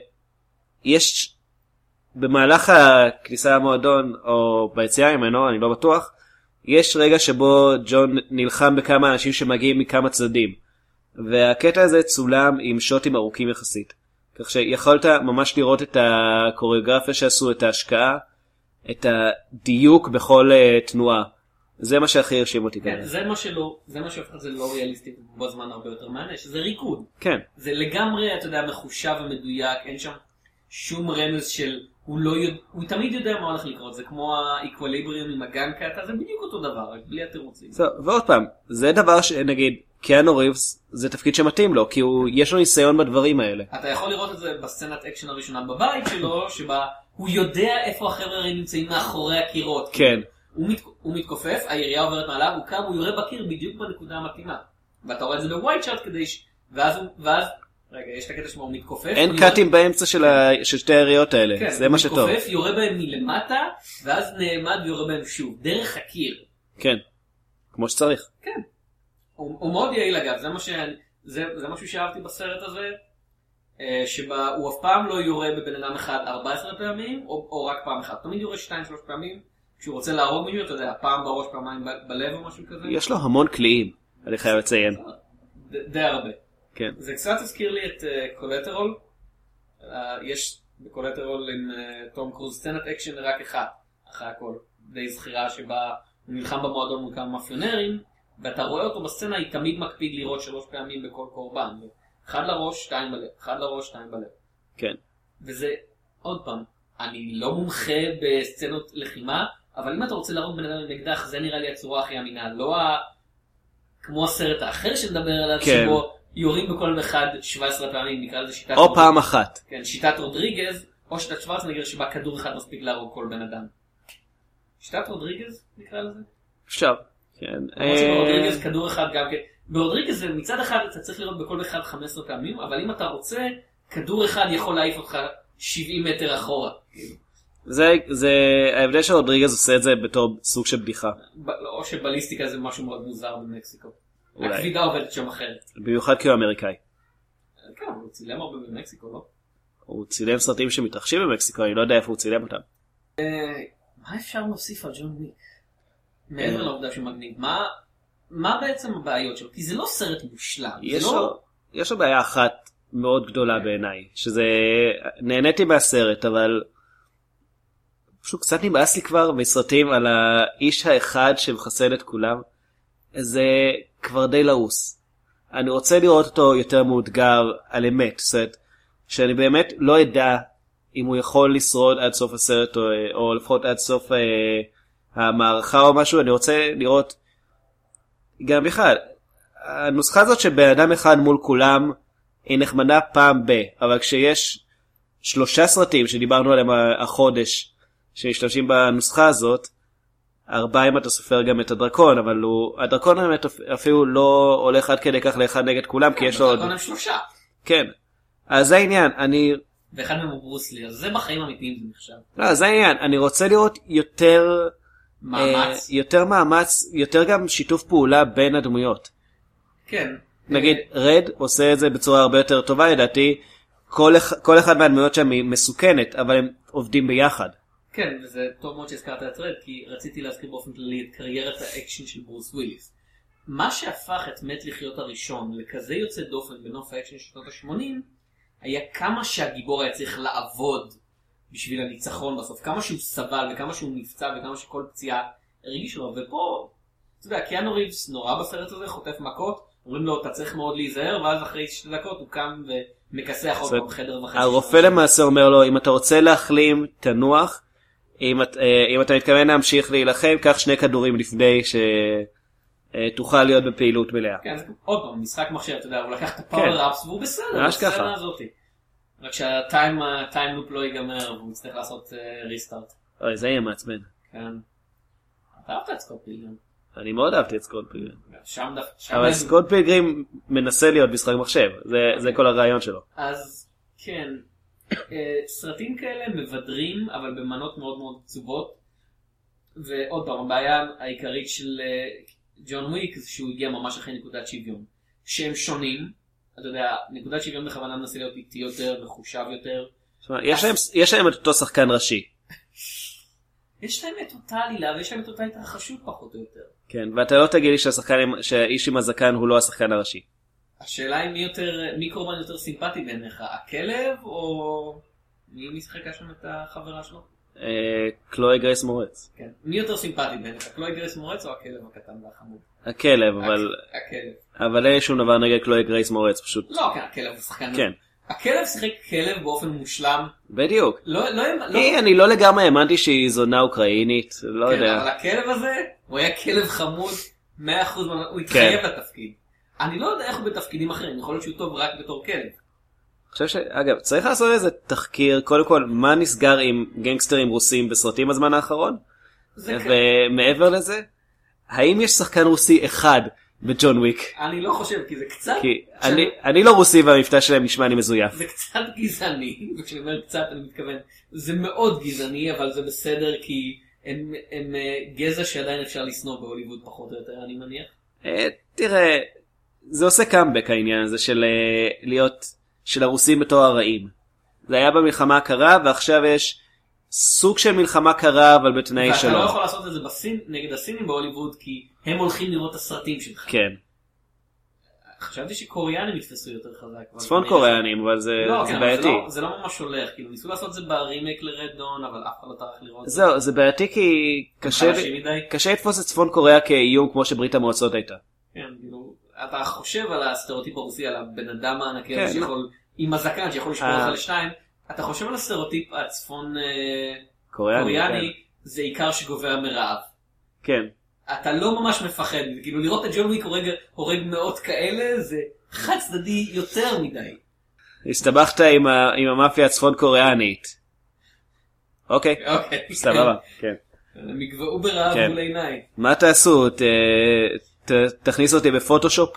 שיש במהלך הכניסה למועדון או ביציאה ממנו, אני לא בטוח, יש רגע שבו ג'ון נלחם בכמה אנשים שמגיעים מכמה צדדים, והקטע הזה צולם עם שוטים ארוכים יחסית, כך שיכולת ממש לראות את הקוריאוגרפיה שעשו, את ההשקעה, את הדיוק בכל תנועה. זה מה שהכי הרשים אותי. כן, זה מה שהופך את זה לא ריאליסטי בזמן הרבה יותר מענה, שזה ריקוד. כן. זה לגמרי, אתה יודע, מחושב ומדויק, אין שם שום רמז של, הוא תמיד יודע מה הולך לקרות, זה כמו האקווליבריום עם הגנקה, זה בדיוק אותו דבר, רק בלי התירוצים. ועוד פעם, זה דבר שנגיד, קיאנו ריבס, זה תפקיד שמתאים לו, כי יש לו ניסיון בדברים האלה. אתה יכול לראות את זה בסצנת אקשן הראשונה בבית שלו, שבה הוא יודע איפה החבר'ה נמצאים מאחורי הקירות. כן. הוא מתכופף, הירייה עוברת מעליו, הוא קם, הוא יורה בקיר בדיוק בנקודה המתאימה. ואתה רואה את זה בווייט צ'ארט כדי ואז, רגע, יש את הקטע שמה הוא מתכופף. אין קאטים באמצע של שתי היריות האלה, כן, זה מה שטוב. הוא מתכופף, יורה בהם מלמטה, ואז נעמד ויורה בהם שוב, דרך הקיר. כן, כמו שצריך. כן. הוא מאוד יעיל אגב, זה משהו שאהבתי בסרט הזה, שבה הוא אף פעם לא יורה בבן אדם אחד 14 פעמים, או רק פעם אחת. תמיד יורה 2-3 פעמים, כשהוא רוצה להרוג מישהו, אתה יודע, פעם בראש, פעמיים בלב או משהו כזה. יש לו המון קליעים, אני חייב לציין. די הרבה. כן. זה קצת הזכיר לי את קולטרול. יש בקולטרול עם תום קרוז סצנת אקשן רק אחד, אחרי הכל. די זכירה שבה הוא נלחם במועדון מול כמה מאפיונרים, ואתה רואה אותו בסצנה, היא תמיד מקפיד לראות 3 פעמים בכל קורבן. 1 לראש, 2 בלב. 1 לראש, 2 בלב. כן. וזה, עוד פעם, אני לא מומחה בסצנות לחימה, אבל אם אתה רוצה להרוג בן אדם עם אקדח, זה נראה לי הצורה הכי אמינה. לא כמו הסרט האחר שנדבר עליו, כן. שבו יורים בכל אחד 17 פעמים, נקרא לזה שיטת... או פעם אחת. כן, שיטת רודריגז, או שיטת שוורצנגר, שבה כדור אחד מספיק להרוג כל בן אדם. שיטת רודריגז, נקרא לזה? אפשר. כן. למרות שברודריגז כדור אחד גם כן. ברודריגז מצד אחד אתה צריך לראות בכל אחד 15 פעמים, אבל אם אתה רוצה, כדור אחד יכול להעיף אותך 70 מטר אחורה. זה ההבדל של רודריגז עושה את זה בתור סוג של בדיחה. או שבליסטיקה זה משהו מאוד מוזר במקסיקו. הכבידה עובדת שם אחרת. במיוחד כי הוא אמריקאי. כן, הוא צילם הרבה במקסיקו, לא? הוא צילם סרטים שמתרחשים במקסיקו, אני לא יודע איפה הוא צילם אותם. מה אפשר להוסיף על ג'ון וויק? מעבר לעובדה שמגניב. מה בעצם הבעיות שלו? כי זה לא סרט מושלם. יש לו בעיה אחת מאוד גדולה בעיניי, שזה, נהניתי מהסרט, אבל פשוט קצת נמאס לי כבר בסרטים על האיש האחד שמחסל את כולם. זה כבר די לעוס. אני רוצה לראות אותו יותר מאותגר על אמת, זאת שאני באמת לא אדע אם הוא יכול לשרוד עד סוף הסרט, או לפחות עד סוף המערכה או משהו. אני רוצה לראות גם בכלל, הנוסחה הזאת שבן אדם אחד מול כולם היא נחמדה פעם אבל כשיש 3 סרטים שדיברנו עליהם החודש שמשתמשים בנוסחה הזאת, 4 אם אתה סופר גם את הדרקון, אבל הדרקון באמת אפילו לא הולך עד כדי כך לאחד נגד כולם, כי יש לו עוד... הדרקון הם 3. כן. אז זה העניין, ואחד מהם הוא ברוסלי, אז זה בחיים אמיתיים זה נחשב. לא, זה העניין, אני רוצה לראות יותר... מאמץ. יותר מאמץ, יותר גם שיתוף פעולה בין הדמויות. כן. נגיד, רד עושה את זה בצורה הרבה יותר טובה, לדעתי, כל אחד מהדמויות שם היא מסוכנת, אבל הם עובדים ביחד. כן, וזה טוב מאוד שהזכרת את רד, כי רציתי להזכיר באופן כללי את קריירת האקשן של ברוס וויליס. מה שהפך את מת לחיות הראשון לכזה יוצא דופן בנוף האקשן של שנות ה-80, היה כמה שהגיבור היה צריך לעבוד בשביל הניצחון בסוף, כמה שהוא סבל וכמה שהוא נפצע וכמה שכל פציעה הרגיש לו, ופה, אתה יודע, קיאנו ריבס נורא בסרט הזה, חוטף מכות, אומרים לו, אתה צריך מאוד להיזהר, ואז אחרי 2 דקות הוא קם ומכסח עוד פעם חדר וחצי. הרופא למעשה אומר לו, אם אתה רוצה להחלים, תנוח, אם אתה מתכוון להמשיך להילחם, קח 2 כדורים לפני שתוכל להיות בפעילות מלאה. כן, עוד פעם, משחק מחשב, אתה יודע, הוא לקח את הפאוור-אפס והוא בסדר, בסצנה הזאת. רק שהטיים לופ לא ייגמר, והוא צריך לעשות ריסטארט. אוי, זה יהיה מעצבן. כן. אתה אהבת את סקוט פילגרים. אני מאוד אהבתי את סקוט פילגרים. שם אבל סקוט פילגרים מנסה להיות משחק מחשב, זה כל הרעיון שלו. אז כן, סרטים כאלה מבדרים, אבל במנות מאוד מאוד קצובות. ועוד פעם, הבעיה העיקרית של ג'ון וויק זה שהוא הגיע ממש אחרי נקודת שוויון. שהם שונים, אתה יודע, נקודת שוויון בכוונה מנסה להיות איטי יותר, מחושב יותר. יש להם את אותו שחקן ראשי. יש להם את אותה עלילה ויש להם את אותה התרחשות פחות או יותר. כן, ואתה לא תגיד לי שהאיש עם הזקן הוא לא השחקן הראשי. השאלה היא מי קורבן יותר סימפטי בעיניך, הכלב או מי משחקה שם את החברה שלו? קלוי גרייס מורץ. כן. מי יותר סימפטי בעיניך, קלוי גרייס מורץ או הכלב הקטן והחמוד? הכלב, אבל אין שום דבר נגד קלוי גרייס מורץ, פשוט. לא, כן, הכלב הוא שחקן. כן. הכלב שיחק כלב באופן מושלם. בדיוק. אני לא לגמרי האמנתי שהיא זונה אוקראינית, לא יודע. אבל הכלב הזה, הוא היה כלב חמוד 100%, הוא התחייב לתפקיד. אני לא יודע איך הוא בתפקידים אחרים, יכול להיות שהוא טוב רק בתור כלב. אני חושב שאגב, צריך לעשות איזה תחקיר, קודם כל, מה נסגר עם גנגסטרים רוסים בסרטים הזמן האחרון? ומעבר לזה, האם יש שחקן רוסי אחד בג'ון וויק? אני לא חושב, כי זה קצת... אני לא רוסי והמבטא שלהם נשמע לי מזויף. זה קצת גזעני, וכשאני אומר קצת אני מתכוון, זה מאוד גזעני, אבל זה בסדר, כי הם גזע שעדיין אפשר לסנוע בהוליווד פחות או יותר, אני מניח. תראה, זה עושה קאמבק העניין הזה של הרוסים בתור הרעים. זה היה במלחמה הקרה, ועכשיו יש סוג של מלחמה קרה, אבל בתנאי שלום. ואתה לא יכול לעשות את זה נגד הסינים בהוליווד, כי הם הולכים לראות את הסרטים שלך. כן. חשבתי שקוריאנים יתפסו יותר חזק. צפון קוריאנים, אבל זה בעייתי. זה לא ממש הולך, כאילו ניסו לעשות את זה ברימייק לרד דון, אבל אף אחד לא טרח לראות את זה. זהו, זה בעייתי כי קשה לתפוס את צפון קוריאה כאיום כמו שברית המועצות הייתה. כן, כאילו, אתה חושב על הסטריאוטיפ הרוסי, על הבן אדם הענקי הזה שיכול, עם הזקן שיכול לשבור אותך לשניים, אתה חושב על הסטריאוטיפ הצפון קוריאני, זה עיקר שגובע מרעב. כן. אתה לא ממש מפחד, כאילו לראות את ג'ון וויק הורג מאות כאלה, זה חד צדדי יותר מדי. הסתבכת עם המאפיה הצפון קוריאנית. אוקיי. סבבה, כן. הם יגבעו ברעב מול עיניי. מה תעשו? תכניס אותי בפוטושופ?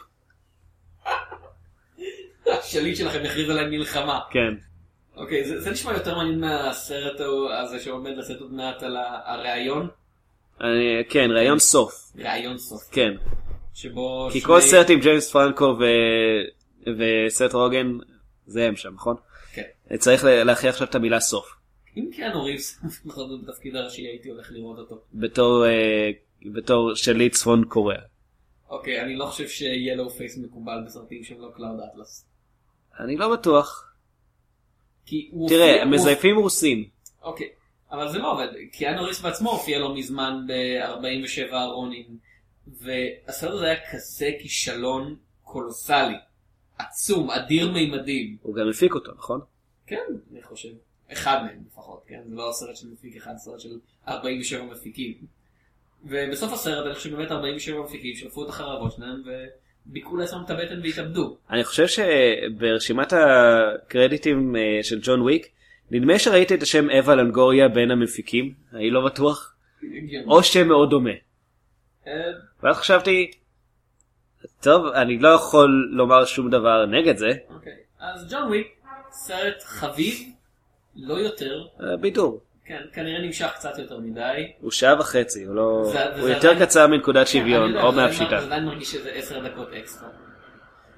השליט שלכם יכריז עליי מלחמה. כן. אוקיי, זה נשמע יותר מעניין מהסרט הזה שעומד לצאת עוד מעט על הרעיון. כן, רעיון סוף. רעיון סוף. כן. כי כל סרט עם ג'יימס פרנקו וסט רוגן, זה הם שם, נכון? כן. צריך להכריח עכשיו את המילה סוף. אם קיאנו ריבס בתפקיד הראשי הייתי הולך לראות אותו. בתור שליט צפון קוריאה. אוקיי, אני לא חושב שיאלו פייס מקובל בסרטים שהם לא קלאוד אטלס. אני לא בטוח. תראה, הם מזייפים רוסים. אוקיי, אבל זה לא עובד. קיאנו ריבס בעצמו הופיע לו מזמן ב-47 ארונים, והסרט הזה היה כזה כישלון קולוסלי. עצום, אדיר מימדים. הוא גם הפיק אותו, נכון? כן, אני חושב. אחד מהם לפחות, כן? זה לא סרט של מפיק אחד, סרט של 47 מפיקים. ובסוף הסרט אני חושב באמת 47 מפיקים שלפו את החרבות שלהם וביקעו לעצמם את הבטן והתאבדו. אני חושב שברשימת הקרדיטים של ג'ון וויק, נדמה שראיתי את השם אווה לנגוריה בין המפיקים, אני לא בטוח, או שם מאוד דומה. ואז חשבתי, טוב, אני לא יכול לומר שום דבר נגד זה. אוקיי, אז ג'ון וויק, סרט חביב, לא יותר. בידור. כן, כנראה נמשך קצת יותר מדי. הוא 1.5 שעה, הוא יותר קצר מנקודת שוויון, או מהפשיטה. זה עדיין מרגיש שזה 10 דקות אקסטרה.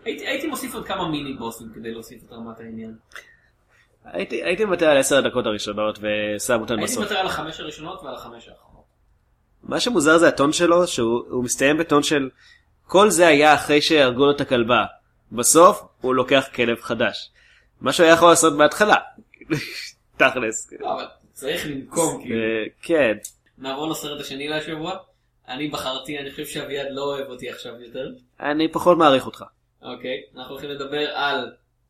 הייתי מוסיף עוד כמה מיני בוסים כדי להוסיף את רמת העניין. הייתי מוותר על 10 הדקות הראשונות ושם אותן בסוף. הייתי מוותר על 5 הראשונות ועל 5 האחרונות. מה שמוזר זה הטון שלו, שהוא מסתיים בטון של כל זה היה אחרי שהרגו לו את הכלבה. בסוף הוא לוקח כלב חדש. מה שהוא היה יכול לעשות בהתחלה. תכלס. לא, אבל צריך לנקום כאילו. כן. נעבור לסרט השני להשבוע. אני בחרתי, אני חושב שאביעד לא אוהב אותי עכשיו יותר. אני פחות מעריך אותך. אוקיי, אנחנו הולכים לדבר על...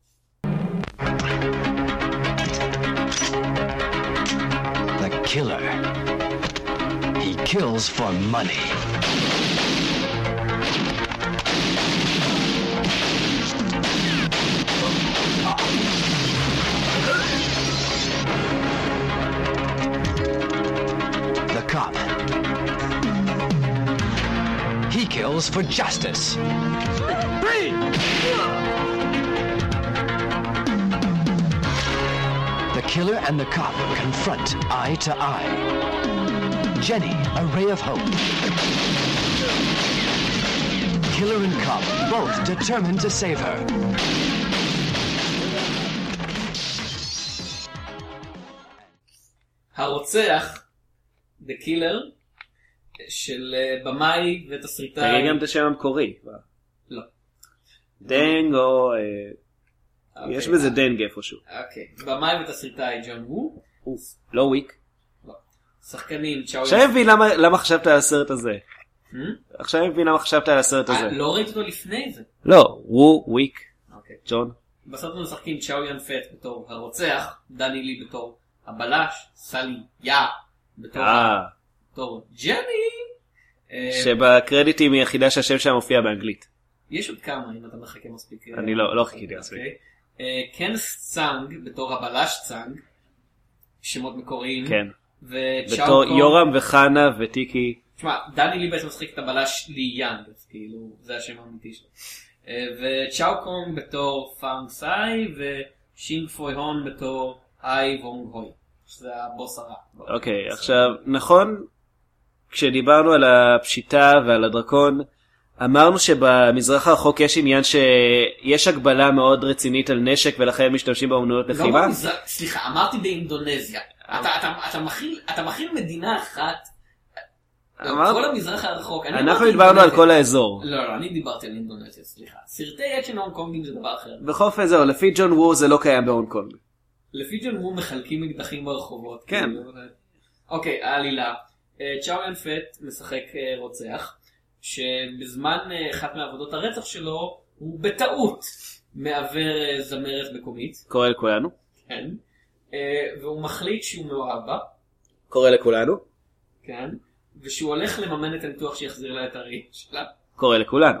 The killer. He kills for money. The cop. He kills for justice. The killer and the cop confront eye to eye. Jenny, a ray of hope. Killer and cop both determined to save her. הרוצח, The Killer, של במאי ותסריטאי. תגיד גם את השם המקורי. לא. דנג או... יש בזה דנג איפשהו. אוקיי. במאי ותסריטאי ג'ון וו. לא וויק. לא. שחקנים צ'או... עכשיו אני מבין למה חשבת על הסרט הזה. עכשיו אני מבין למה חשבת על הסרט הזה. לא ראיתי אותו לפני זה. לא, וו, וויק, ג'ון. בסרט משחקים צ'או יאן פט בתור הרוצח, דני לי בתור הבלש, סלי יא בתור ג'ני. שבקרדיטים היא היחידה שהשם שלה מופיע באנגלית. יש עוד כמה אם אתה מחכה מספיק. אני לא חיכיתי מספיק. קנס צאנג בתור הבלש צאנג, שמות מקוריים. כן. בתור יורם וחנה וטיקי. תשמע, דני לי בעצם משחק את הבלש לי יאנג, כאילו זה השם האמיתי שלו. וצ'או קונג בתור פאנג סאי ושינג פוי הון בתור איי וונג הוי, שזה הבוס הרע. אוקיי, עכשיו נכון, כשדיברנו על הפשיטה ועל הדרקון, אמרנו שבמזרח הרחוק יש עניין שיש הגבלה מאוד רצינית על נשק ולכן משתמשים באמנויות לחימה. סליחה, אמרתי באינדונזיה. אתה מכיל מדינה אחת, כל המזרח הרחוק. אנחנו דיברנו על כל האזור. לא, אני דיברתי על אינדונזיה, סליחה. סרטי אקשן הונג קונגים זה דבר אחר. בחוף האזור, לפי ג'ון וו זה לא קיים בהונג קונג. לפי ג'ון וו מחלקים מקדחים ברחובות. כן. אוקיי, העלילה. צ'או יאן פט משחק רוצח, שבזמן אחת מעבודות הרצח שלו, הוא בטעות מעבר זמרת מקומית. קורא לכולנו. כן. והוא מחליט שהוא מאוהב בה. קורא לכולנו. כן. ושהוא הולך לממן את הניתוח שיחזיר לה את הראי שלה. קורא לכולנו.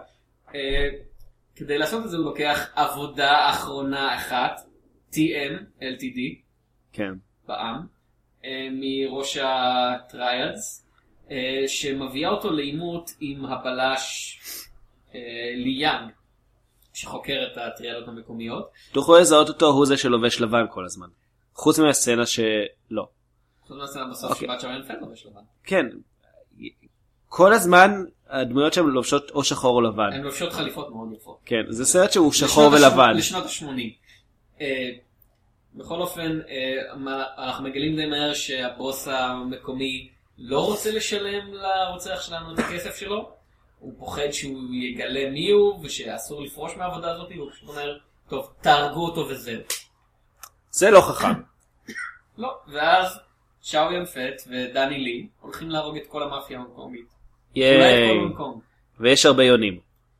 כדי לעשות את זה הוא לוקח עבודה אחרונה אחת, TM, LTD. כן. בעם. מראש הטרייאדס. שמביאה אותו לאימות עם הבלש לי יאנג. שחוקר את הטריאדות המקומיות. תוכלו לזהות אותו, הוא זה שלובש לבן כל הזמן. חוץ מהסצנה שלא. חוץ מהסצנה בסוף שבת שם אין פט לובש לבן. כן. כל הזמן הדמויות שם לובשות או שחור או לבן. הן לובשות חליפות מאוד יפות. כן, זה סרט שהוא שחור ולבן. לשנות ה-80. בכל אופן, אנחנו מגלים די מהר שהבוס המקומי לא רוצה לשלם לרוצח שלנו את הכסף שלו. הוא פוחד שהוא יגלה מי הוא ושאסור לפרוש מהעבודה הזאת, והוא פשוט אומר, טוב, תהרגו אותו וזהו. זה לא חכם. לא, ואז צ'או יאן פט ודני לי הולכים להרוג את כל המאפיה ההונג-קונגית. אולי את כל הונג קונג. ויש הרבה יונים.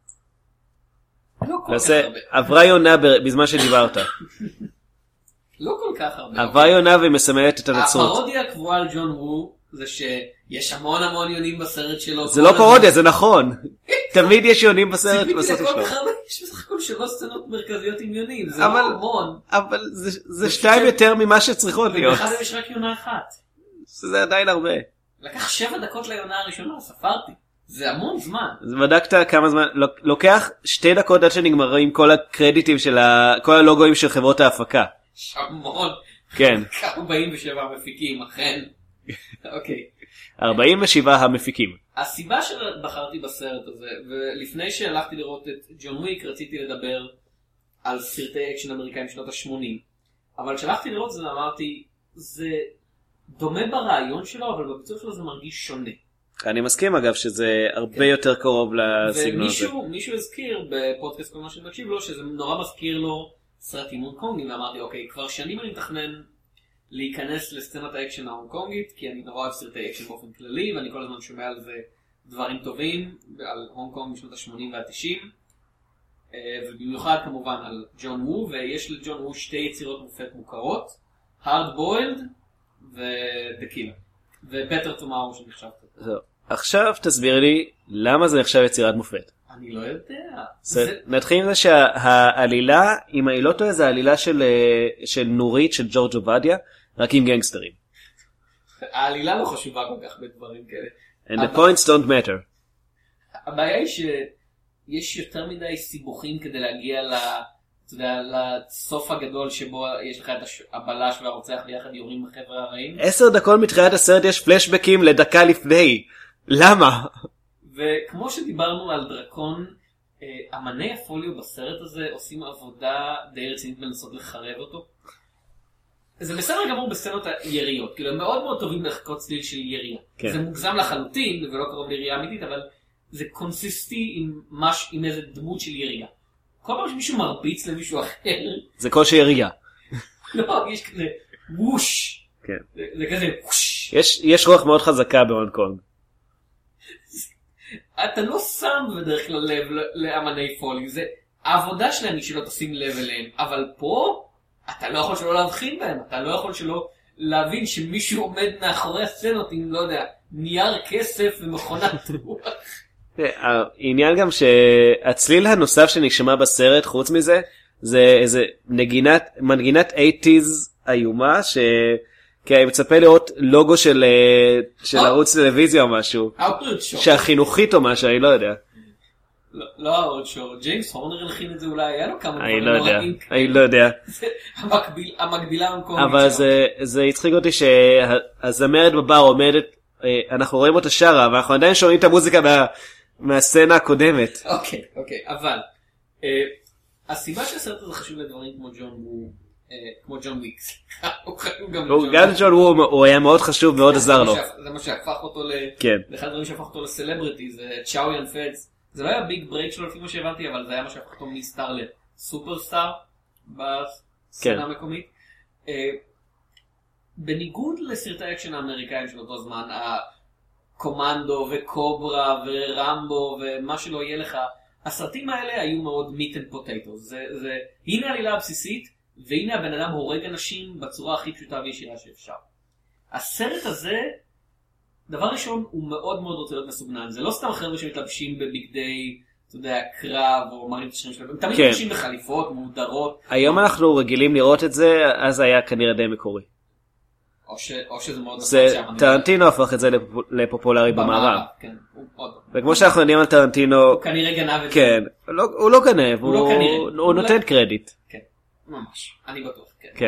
לא כל כך הרבה. עברה יונה בזמן שדיברת. לא כל כך הרבה. עברה יונה ומסמלת את הנצרות. הפרודיה הקבועה על ג'ון וו זה שיש המון יונים בסרט שלו. זה לא פרודיה, זה נכון. תמיד יש יונים בסרט שלו. יש בסך הכל 3 סצנות מרכזיות עם יונים, זה לא המון. אבל זה 2 יותר ממה שצריכות להיות. ובאחד יש רק יונה אחת. זה עדיין הרבה. לקח 7 דקות ליונה הראשונה, ספרתי. זה המון זמן. אז בדקת כמה זמן, לוקח 2 דקות עד שנגמרים כל הקרדיטים של כל הלוגוים של חברות ההפקה. המון. כן. 47 מפיקים, אכן. אוקיי. 47 המפיקים. הסיבה שבחרתי בסרט הזה, ולפני שהלכתי לראות את ג'ון וויק, רציתי לדבר על סרטי אקשן אמריקאים שנות ה-80. אבל כשהלכתי לראות זה אמרתי, זה דומה ברעיון שלו, אבל בביצוע שלו זה מרגיש שונה. אני מסכים אגב שזה הרבה יותר קרוב לסגנון הזה. ומישהו הזכיר בפודקאסט כל מה שאני מקשיב לו, שזה נורא מזכיר לו סרטים הונג קונגים, ואמרתי, אוקיי, כבר שנים אני מתכנן להיכנס לסצנת האקשן ההונג קונגית, כי אני נורא אוהב סרטי אקשן באופן כללי, ואני כל הזמן שומע על זה דברים טובים, על הונג קונג בשנות ה-80 וה-90, ובמיוחד כמובן על ג'ון וו, ויש לג'ון וו שתי יצירות מופת מוכרות, Hard Boiled ו-The Killer, ו-Better Tomorrow שנחשב כזה. עכשיו תסביר לי למה זה נחשב יצירת מופת. אני לא יודע. נתחיל עם זה שהעלילה, אם אני לא טועה, זה העלילה של נורית של ג'ורג' עובדיה, רק עם גנגסטרים. העלילה לא חשובה כל כך בדברים כאלה. And the points don't matter. הבעיה היא שיש יותר מדי סיבוכים כדי להגיע לסוף הגדול שבו יש לך את הבלש והרוצח ביחד יורים בחבר'ה הרעים. 10 דקות מתחילת הסרט יש פלשבקים לדקה לפני. למה? וכמו שדיברנו על דרקון, אמני הפוליו בסרט הזה עושים עבודה די רצינית בלנסות לחרב אותו. זה בסדר גמור בסצנות היריות, כאילו הם מאוד מאוד טובים לחכות צליל של ירייה. כן. זה מוגזם לחלוטין ולא קרוב לירייה אמיתית, אבל זה קונסיסטי עם איזה דמות של ירייה. כל פעם שמישהו מרביץ למישהו אחר... זה כל שירייה. לא, יש כזה ווש. כן. זה כזה ווש. יש רוח מאוד חזקה בהונג קונג. אתה לא שם בדרך כלל לב לאמני פוליו, זה העבודה שלהם היא שלא תשים לב אליהם, אבל פה אתה לא יכול שלא להבחין בהם, אתה לא יכול שלא להבין שמישהו עומד מאחורי הסצנות עם, לא יודע, נייר כסף ומכונת רוח. העניין גם שהצליל הנוסף שנשמע בסרט, חוץ מזה, זה איזה מנגינת 80s איומה, כי אני מצפה לראות לוגו של ערוץ טלוויזיה או משהו. שהחינוכית או משהו, אני לא יודע. לא הערוץ שור, ג'יימס הורנר הלחין את זה אולי, היה לו כמה דברים נוראים. אני לא יודע. המקבילה המקומית. אבל זה הצחיק אותי שהזמרת בבר עומדת, אנחנו רואים אותה שרה, אבל אנחנו עדיין שומעים את המוזיקה מהסצנה הקודמת. אוקיי, אבל הסיבה שהסרט הזה חשוב לדברים כמו ג'ון וויקס. גם ג'ון וו הוא היה מאוד חשוב, מאוד עזר לו. זה מה שהפך אותו לאחד הדברים שהפך אותו לסלבריטי, זה צ'או יאן פדס. זה לא היה ביג ברייק שלו לפי מה שהבנתי, אבל זה היה מה שהפך אותו מסטאר לסופרסטאר בסצנה המקומית. בניגוד לסרטי אקשן האמריקאים של אותו זמן, הקומנדו וקוברה ורמבו ומה שלא יהיה לך, הסרטים האלה היו מאוד meat and potatoes. הנה העלילה הבסיסית, והנה הבן אדם הורג אנשים בצורה הכי פשוטה וישירה שאפשר. הסרט הזה, דבר ראשון, הוא מאוד מאוד רוצה להיות מסוגנן. זה לא סתם חבר'ה שמתלבשים בבגדי, אתה יודע, קרב או מראים את השרים שלהם. הם תמיד מתלבשים בחליפות, מודרות. היום אנחנו רגילים לראות את זה, אז היה כנראה די מקורי. או שזה מאוד זה טרנטינו הפך את זה לפופולרי במערב. כן, וכמו שאנחנו יודעים על טרנטינו... הוא כנראה גנב את זה. כן, הוא לא גנב, הוא נותן קרדיט. כן, ממש, אני בטוח, כן.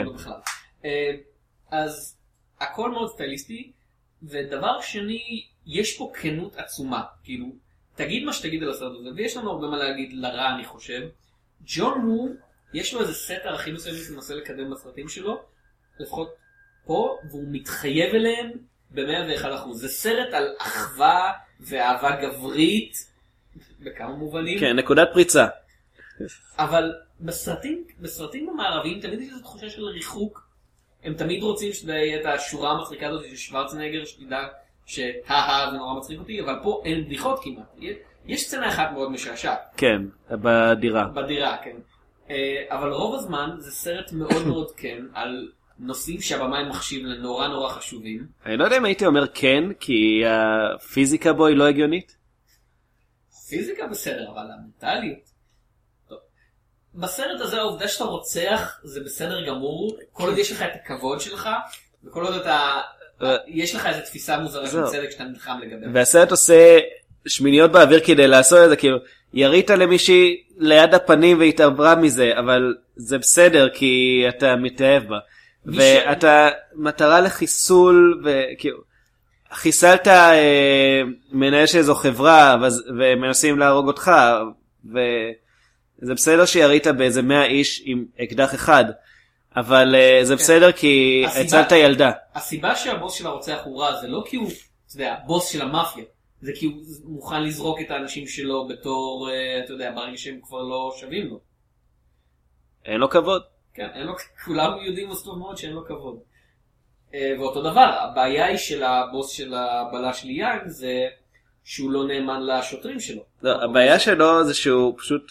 אז הכל מאוד סטייליסטי, ודבר שני, יש פה כנות עצומה, כאילו, תגיד מה שתגיד על הסרט הזה, ויש לנו הרבה מה להגיד לרע, אני חושב. ג'ון וו, יש לו איזה סט ערכים מסוימים שמנסה לקדם בסרטים שלו, לפחות פה, והוא מתחייב אליהם ב-101%. זה סרט על אחווה ואהבה גברית, בכמה מובנים. כן, נקודת פריצה. אבל בסרטים המערביים תמיד יש איזו תחושה של ריחוק. הם תמיד רוצים שתהיה את השורה המצחיקה הזאת של שוורצנגר, שתדע זה נורא מצחיק אותי, אבל פה אין בדיחות כמעט. יש סצנה אחת מאוד משעשעת. כן, בדירה. בדירה, כן. אבל רוב הזמן זה סרט מאוד מאוד כן, על נושאים שהבמאי מחשיב לנורא נורא חשובים. אני לא יודע אם הייתי אומר כן, כי הפיזיקה בו היא לא הגיונית. פיזיקה בסדר, אבל המנטליות. טוב. בסרט הזה העובדה שאתה רוצח זה בסדר גמור, כל עוד יש לך את הכבוד שלך, וכל עוד יש לך איזו תפיסה מוזרה של צדק שאתה נלחם לגבי. והסרט עושה שמיניות באוויר כדי לעשות את זה, כאילו, ירית למישהי ליד הפנים והתעברה מזה, אבל זה בסדר כי אתה מתאהב בה. ואתה מטרה לחיסול, וכאילו, חיסלת מנהל של איזו חברה ומנסים להרוג אותך, וזה בסדר שירית באיזה 100 איש עם אקדח אחד, אבל זה בסדר כי הצלת ילדה. הסיבה שהבוס של הרוצח הוא רע זה לא כי הוא, אתה יודע, הבוס של המאפיה, זה כי הוא מוכן לזרוק את האנשים שלו בתור, אתה יודע, ברגע שהם כבר לא שווים לו. אין לו כבוד. כן, כולם יודעים מסתובב מאוד שאין לו כבוד. ואותו דבר, הבעיה היא של הבוס של הבלש של יאנג זה שהוא לא נאמן לשוטרים שלו. לא, הבעיה שלו זה שהוא פשוט,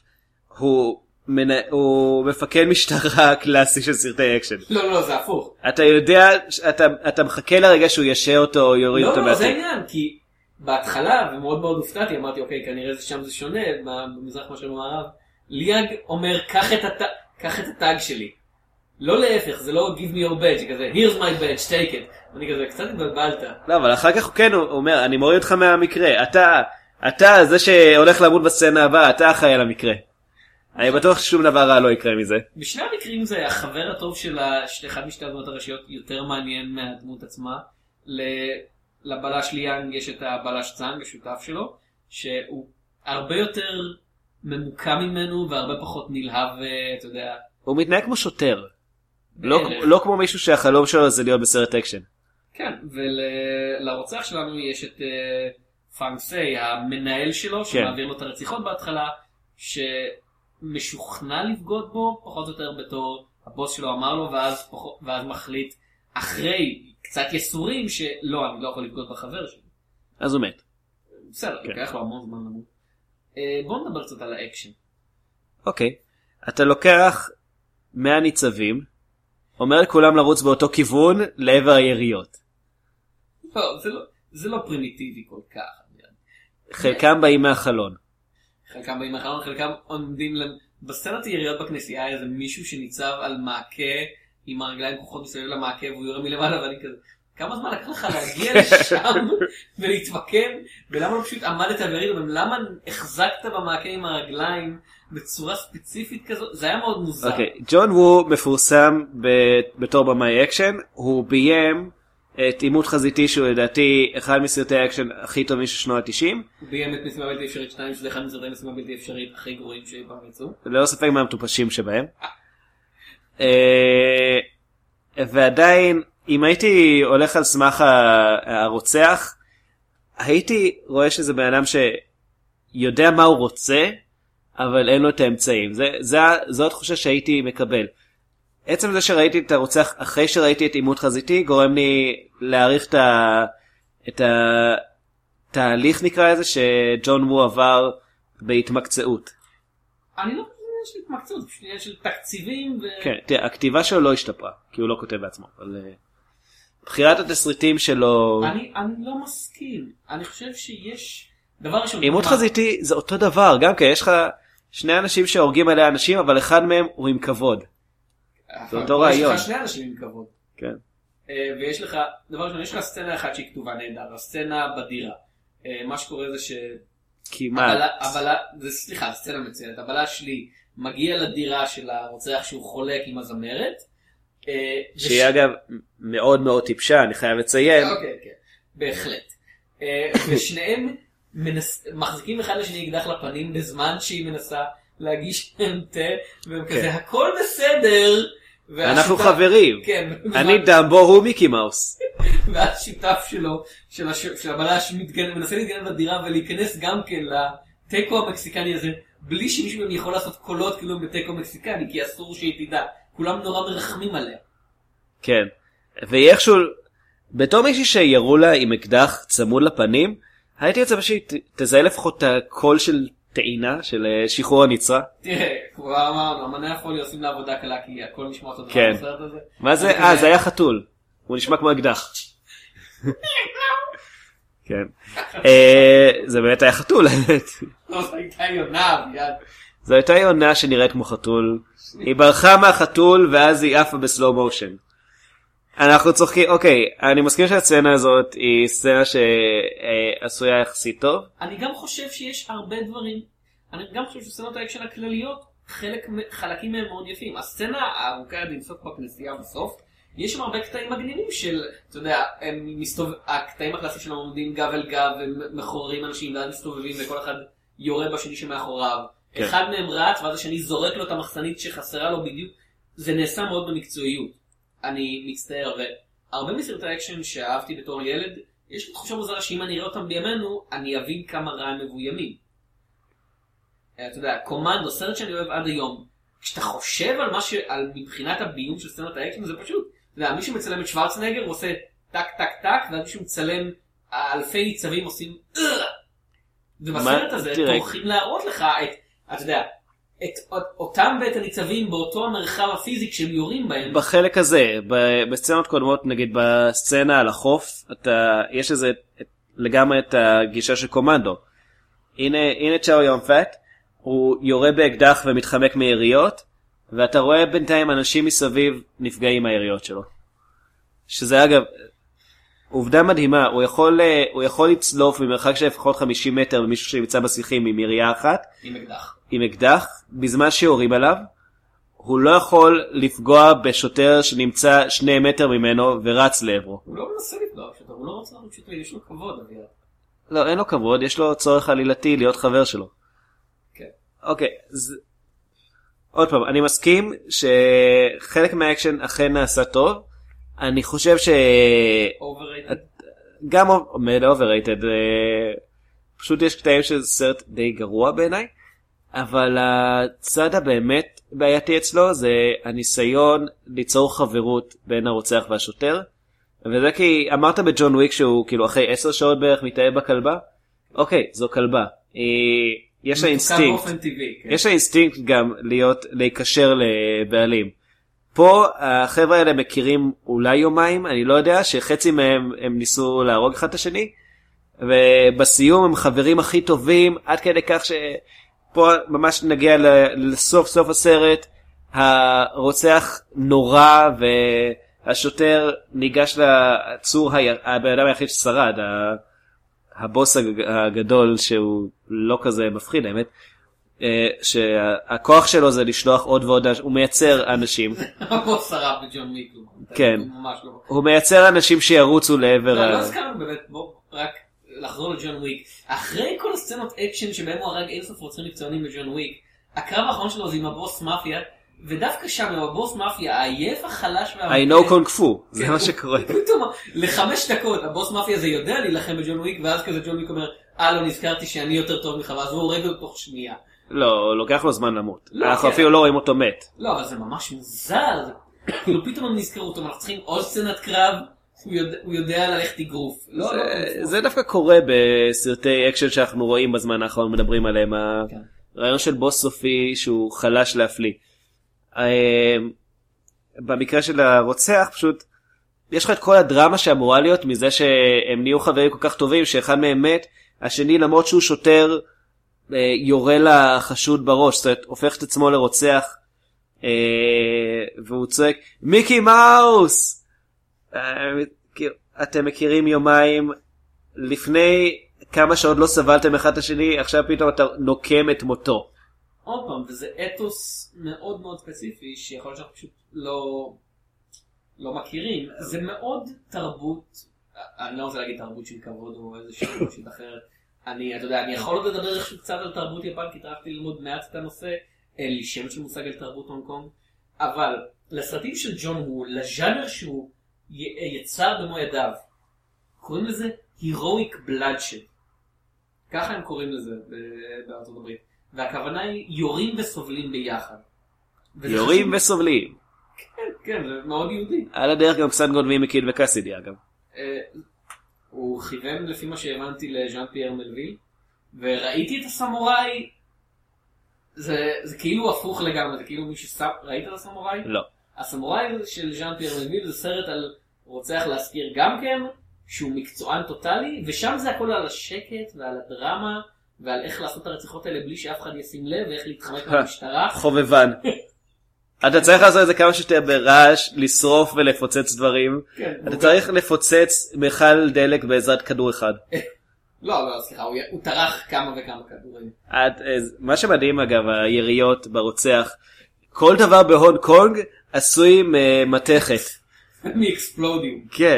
הוא מפקד משטרה קלאסי של סרטי אקשן. לא, זה הפוך. אתה יודע, אתה מחכה לרגע שהוא ישר אותו או יוריד אותו. לא, זה העניין, כי בהתחלה, ומאוד מאוד הופתעתי, אמרתי, אוקיי, כנראה שם זה שונה, במזרח משהו במערב, ליאנג אומר, קח את הטאג שלי. לא להפך, זה לא give me your badge, כזה, here's my badge, take it. אני כזה, קצת התבלבלת. לא, אבל אחר כך הוא אומר, אני מוריד אותך מהמקרה, אתה זה שהולך למות בסצנה הבאה, אתה אחראי על המקרה. אני בטוח ששום דבר רע לא יקרה מזה. בשני המקרים זה החבר הטוב של אחד משתי הדמות הראשיות יותר מעניין מהדמות עצמה. לבלש ליאנג יש את הבלש צאנג, השותף שלו, שהוא הרבה יותר ממוקם ממנו והרבה פחות נלהב, אתה יודע. הוא מתנהג כמו שוטר. לא כמו מישהו שהחלום שלו זה להיות בסרט אקשן. כן, ולרוצח שלנו יש את פאנג סי, המנהל שלו, שמעביר לו את הרציחות בהתחלה, שמשוכנע לבגוד בו, פחות או יותר בתור הבוס שלו אמר לו, ואז מחליט אחרי קצת יסורים שלא, אני לא יכול לבגוד בחבר שלי. אז הוא מת. בסדר, לוקח לו המון זמן למות. בואו נדבר קצת על האקשן. אוקיי, אתה לוקח 100 ניצבים, אומר לכולם לרוץ באותו כיוון לעבר היריות. לא, זה לא פרימיטיבי כל כך. חלקם באים מהחלון. חלקם עומדים בסצנת היריות בכנסייה, איזה מישהו שניצב על מעקה עם הרגליים כוחות מסביב למעקה והוא יורה מלמעלה, ואני כזה, כמה זמן לקח לך להגיע לשם ולהתמקם, ולמה לא פשוט עמדת וירית, ולמה החזקת במעקה עם הרגליים בצורה ספציפית כזאת, זה היה מאוד מוזר. אוקיי, ג'ון וו מפורסם בתור במאי אקשן, הוא ביים את עימות חזיתי שהוא לדעתי אחד מסרטי האקשן הכי טובים של שנות ה-90. הוא ביים את משימה בלתי אפשרית 2, שזה אחד מסרטי משימה בלתי אפשרית הכי גרועים שבהם יצאו. ללא ספק מהמטופשים שבהם. ועדיין, אם הייתי הולך על סמך הרוצח, הייתי רואה שזה בן אדם שיודע מה הוא רוצה, אבל אין לו את האמצעים. זו התחושה שהייתי מקבל. עצם זה שראיתי את הרוצח אחרי שראיתי את עימות חזיתי, גורם לי להעריך את התהליך נקרא לזה, שג'ון וו עבר בהתמקצעות. אני לא חושב שיש התמקצעות, זה פשוט עניין של תקציבים כן, תראה, הכתיבה שלו לא השתפרה, כי הוא לא כותב בעצמו, אבל בחירת התסריטים שלו... אני לא מסכים, אני חושב שיש דבר ראשון... עימות חזיתי זה אותו דבר, גם כן, יש לך שני אנשים שהורגים עליה אנשים, אבל אחד מהם הוא עם כבוד. זה אותו רעיון. יש לך שני אנשים עם כבוד. כן. ויש לך, דבר ראשון, יש לך סצנה אחת שהיא כתובה נהדר, הסצנה בדירה. מה שקורה זה ש... כמעט. סליחה, סצנה מצוינת. הבלש שלי מגיע לדירה של הרוצח שהוא חולק עם הזמרת. שהיא אגב מאוד מאוד טיפשה, אני חייב לציין. אוקיי, כן. בהחלט. ושניהם מחזיקים אחד לשני אקדח לפנים בזמן שהיא מנסה להגיש להם תה, והם כזה, הכל בסדר. אנחנו חברים. כן. אני דמבו, הוא מיקי מאוס. ואז שיטף שלו, של הבלש, מנסה להתגנב לדירה ולהיכנס גם כן לטקו המקסיקני הזה, בלי שמישהו מהם יכול לעשות קולות כאילו בטקו מקסיקני, כי אסור שהיא תדע. כולם נורא מרחמים עליה. כן. ואיכשהו, בתור מישהי שירו לה עם אקדח צמוד לפנים, הייתי יוצא פשוט, תזהה לפחות את הקול של טעינה, של שחרור הנצרה. תראה, כבר אמרנו, המנה יכול עושים לעבודה קלה, כי הכל נשמע אותו דבר כן. בסרט הזה. מה זה? זה היה חתול. הוא נשמע כמו אקדח. כן. זה באמת היה חתול, האמת. לא, זו הייתה יונה, מיד. זו הייתה יונה שנראית כמו חתול. היא ברחה מהחתול, ואז היא עפה בסלואו מושן. אנחנו צוחקים, אוקיי, אני מסכים שהסצנה הזאת היא סצנה שעשויה יחסית טוב. אני גם חושב שיש הרבה דברים, אני גם חושב שסצנות האקשן הכלליות, חלקים מהם מאוד יפים. הסצנה הארוכה עד אינסוף בכנסייה בסוף, יש שם הרבה קטעים מגניבים של, אתה יודע, הקטעים הקלאסיים שלנו עומדים גב אל גב, ומחוררים אנשים, ואז מסתובבים, וכל אחד יורה בשני שמאחוריו. אחד מהם רץ, ואז השני זורק לו את המחסנית שחסרה לו בדיוק. זה נעשה מאוד במקצועיות. אני מצטער, והרבה מסרטי האקשן שאהבתי בתור ילד, יש לי תחושה מוזרה שאם אני אראה אותם בימינו, אני אבין כמה רע הם מבוימים. אתה יודע, קומנדו, סרט שאני אוהב עד היום, כשאתה חושב על מבחינת הביום של סצנות האקשן, זה פשוט, אתה יודע, מישהו מצלם את שוורצנגר, הוא עושה טק טק טק, ואז מישהו מצלם אלפי ניצבים עושים ובסרט הזה תורכים להראות לך אתה יודע, את אותם בית הניצבים באותו המרחב הפיזי כשהם יורים בהם. בחלק הזה, בסצנות קודמות, נגיד בסצנה על החוף, יש איזה לגמרי את הגישה של קומנדו. הנה צ'או יום פאט, הוא יורה באקדח ומתחמק מיריות, ואתה רואה בינתיים אנשים מסביב נפגעים מהיריות שלו. שזה אגב, עובדה מדהימה, הוא יכול לצלוף ממרחק של לפחות 50 מטר במישהו שנמצא בשיחים עם ירייה אחת. עם אקדח, בזמן שיורים עליו, הוא לא יכול לפגוע בשוטר שנמצא 2 מטר ממנו ורץ לעברו. הוא לא מנסה לפגוע בשוטר, הוא לא רוצה להגיד שוטר, יש לו כבוד, אביעד. לא, אין לו כבוד, יש לו צורך עלילתי להיות חבר שלו. כן. אוקיי, עוד פעם, אני מסכים שחלק מהאקשן אכן נעשה טוב, אני חושב overrated. גם overrated, פשוט יש קטעים שזה סרט די גרוע בעיניי, אבל הצד הבאמת בעייתי אצלו זה הניסיון ליצור חברות בין הרוצח והשוטר, וזה כי אמרת בג'ון וויק שהוא כאילו אחרי 10 שעות בערך מתאהב בכלבה, אוקיי, זו כלבה, יש לה אינסטינקט, יש לה אינסטינקט גם להיקשר לבעלים. פה החבר'ה האלה מכירים אולי יומיים, אני לא יודע, שחצי מהם הם ניסו להרוג אחד את השני, ובסיום הם חברים הכי טובים, עד כדי כך שפה ממש נגיע לסוף סוף הסרט, הרוצח נורא, והשוטר ניגש לעצור, הבן אדם היחיד ששרד, הבוס הגדול שהוא לא כזה מפחיד, האמת, שהכוח שלו זה לשלוח עוד ועוד, הוא מייצר אנשים. הבוס שרף בג'ון וויק. כן, הוא מייצר אנשים שירוצו לעבר. לא הזכרנו באמת, בוא רק לחזור לג'ון וויק. אחרי כל הסצנות אקשן שבהם הוא הרג אינסוף רוצים מקצוענים בג'ון וויק, הקרב האחרון שלו זה עם הבוס מאפיה, ודווקא שם עם הבוס מאפיה, העייף החלש I know קונג פו, זה מה שקורה. פתאום, ל5 דקות, הבוס מאפיה זה יודע להילחם בג'ון וויק, ואז כזה ג'ון וויק אומר, לא נזכרתי שאני יותר טוב ממך, ואז הוא הורג אותו תוך שנייה. לא, לוקח לו זמן למות. אנחנו אפילו לא רואים אותו מת. לא, אבל זה ממש מוזר. כאילו פתאום הם נזכרו אותו, אנחנו צריכים עוד סצנת קרב, הוא יודע ללכת אגרוף. זה דווקא קורה בסרטי אקשן שאנחנו רואים בזמן האחרון, מדברים עליהם. הרעיון של בוס סופי שהוא חלש להפליא. במקרה של הרוצח פשוט, יש לך את כל הדרמה שאמורה להיות מזה שהם נהיו חברים כל כך טובים, שאחד מהם מת, השני למרות שהוא שוטר, יורה לחשוד בראש, זאת אומרת, הופך את עצמו לרוצח, והוא צועק, מיקי מאוס! אתם מכירים יומיים, לפני כמה שעות לא סבלתם אחד את השני, עכשיו פתאום אתה נוקם את מותו. עוד פעם, וזה אתוס מאוד מאוד ספציפי, שיכול להיות שאנחנו פשוט לא מכירים. זה מאוד תרבות, אני לא רוצה להגיד תרבות של כבוד או איזושהי תרבות אחרת, אתה יודע, אני יכול עוד לדבר איכשהו קצת על תרבות יפן, כי טרחתי ללמוד מעט את הנושא, אין לי שם של מושג על תרבות הונג קונג, אבל לסרטים של ג'ון וו, לז'אנר שהוא יצר במו ידיו, קוראים לזה Heroic Bloodshed. ככה הם קוראים לזה בארצות הברית. והכוונה היא יורים וסובלים ביחד. יורים וסובלים. כן, כן, זה מאוד יהודי. על הדרך גם קצת גונבים מקיל וקסידי אגב. הוא כיוון לפי מה שהבנתי לז'אן פייר מלוויל, וראיתי את הסמוראי, זה כאילו הפוך לגמרי, זה כאילו מי שסם, ראית את הסמוראי? לא. הסמוראי של ז'אן פייר מלוויל זה סרט על רוצח להזכיר גם כן, שהוא מקצוען טוטלי, ושם זה הכל על השקט ועל הדרמה, ועל איך לעשות את הרציחות האלה בלי שאף אחד ישים לב, ואיך להתחמק מהמשטרה. חובבן. אתה צריך לעשות את זה כמה שיותר ברעש, לשרוף ולפוצץ דברים. אתה צריך לפוצץ מיכל דלק בעזרת כדור אחד. לא, סליחה, הוא טרח כמה וכמה כדורים. מה שמדהים אגב, היריות ברוצח, כל דבר בהונג קונג עשוי מתכת. מאקספלודיום. כן.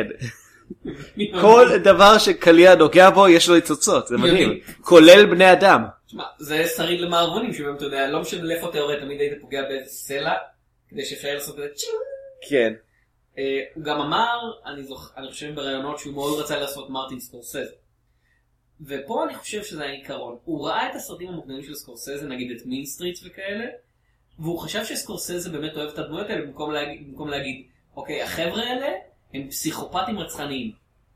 כל דבר שקליע נוגע בו יש לו ניצוצות, זה מדהים. כולל בני אדם. תשמע, זה שריד למערבונים, שבהם אתה יודע, לא משנה לאיפה תיאוריה, תמיד היית פוגע באיזה סלע, כדי שאפשר לעשות את זה צ'ים. כן. הוא גם אמר, אני חושב ברעיונות שהוא מאוד רצה לעשות מרטין סקורסזה. ופה אני חושב שזה העיקרון. הוא ראה את הסרטים המוקדמים של סקורסזה, נגיד את מין סטריט וכאלה, והוא חשב שסקורסזה באמת אוהב את הדמויות האלה, במקום להגיד, אוקיי, החבר'ה האלה הם פסיכופטים רצחניים.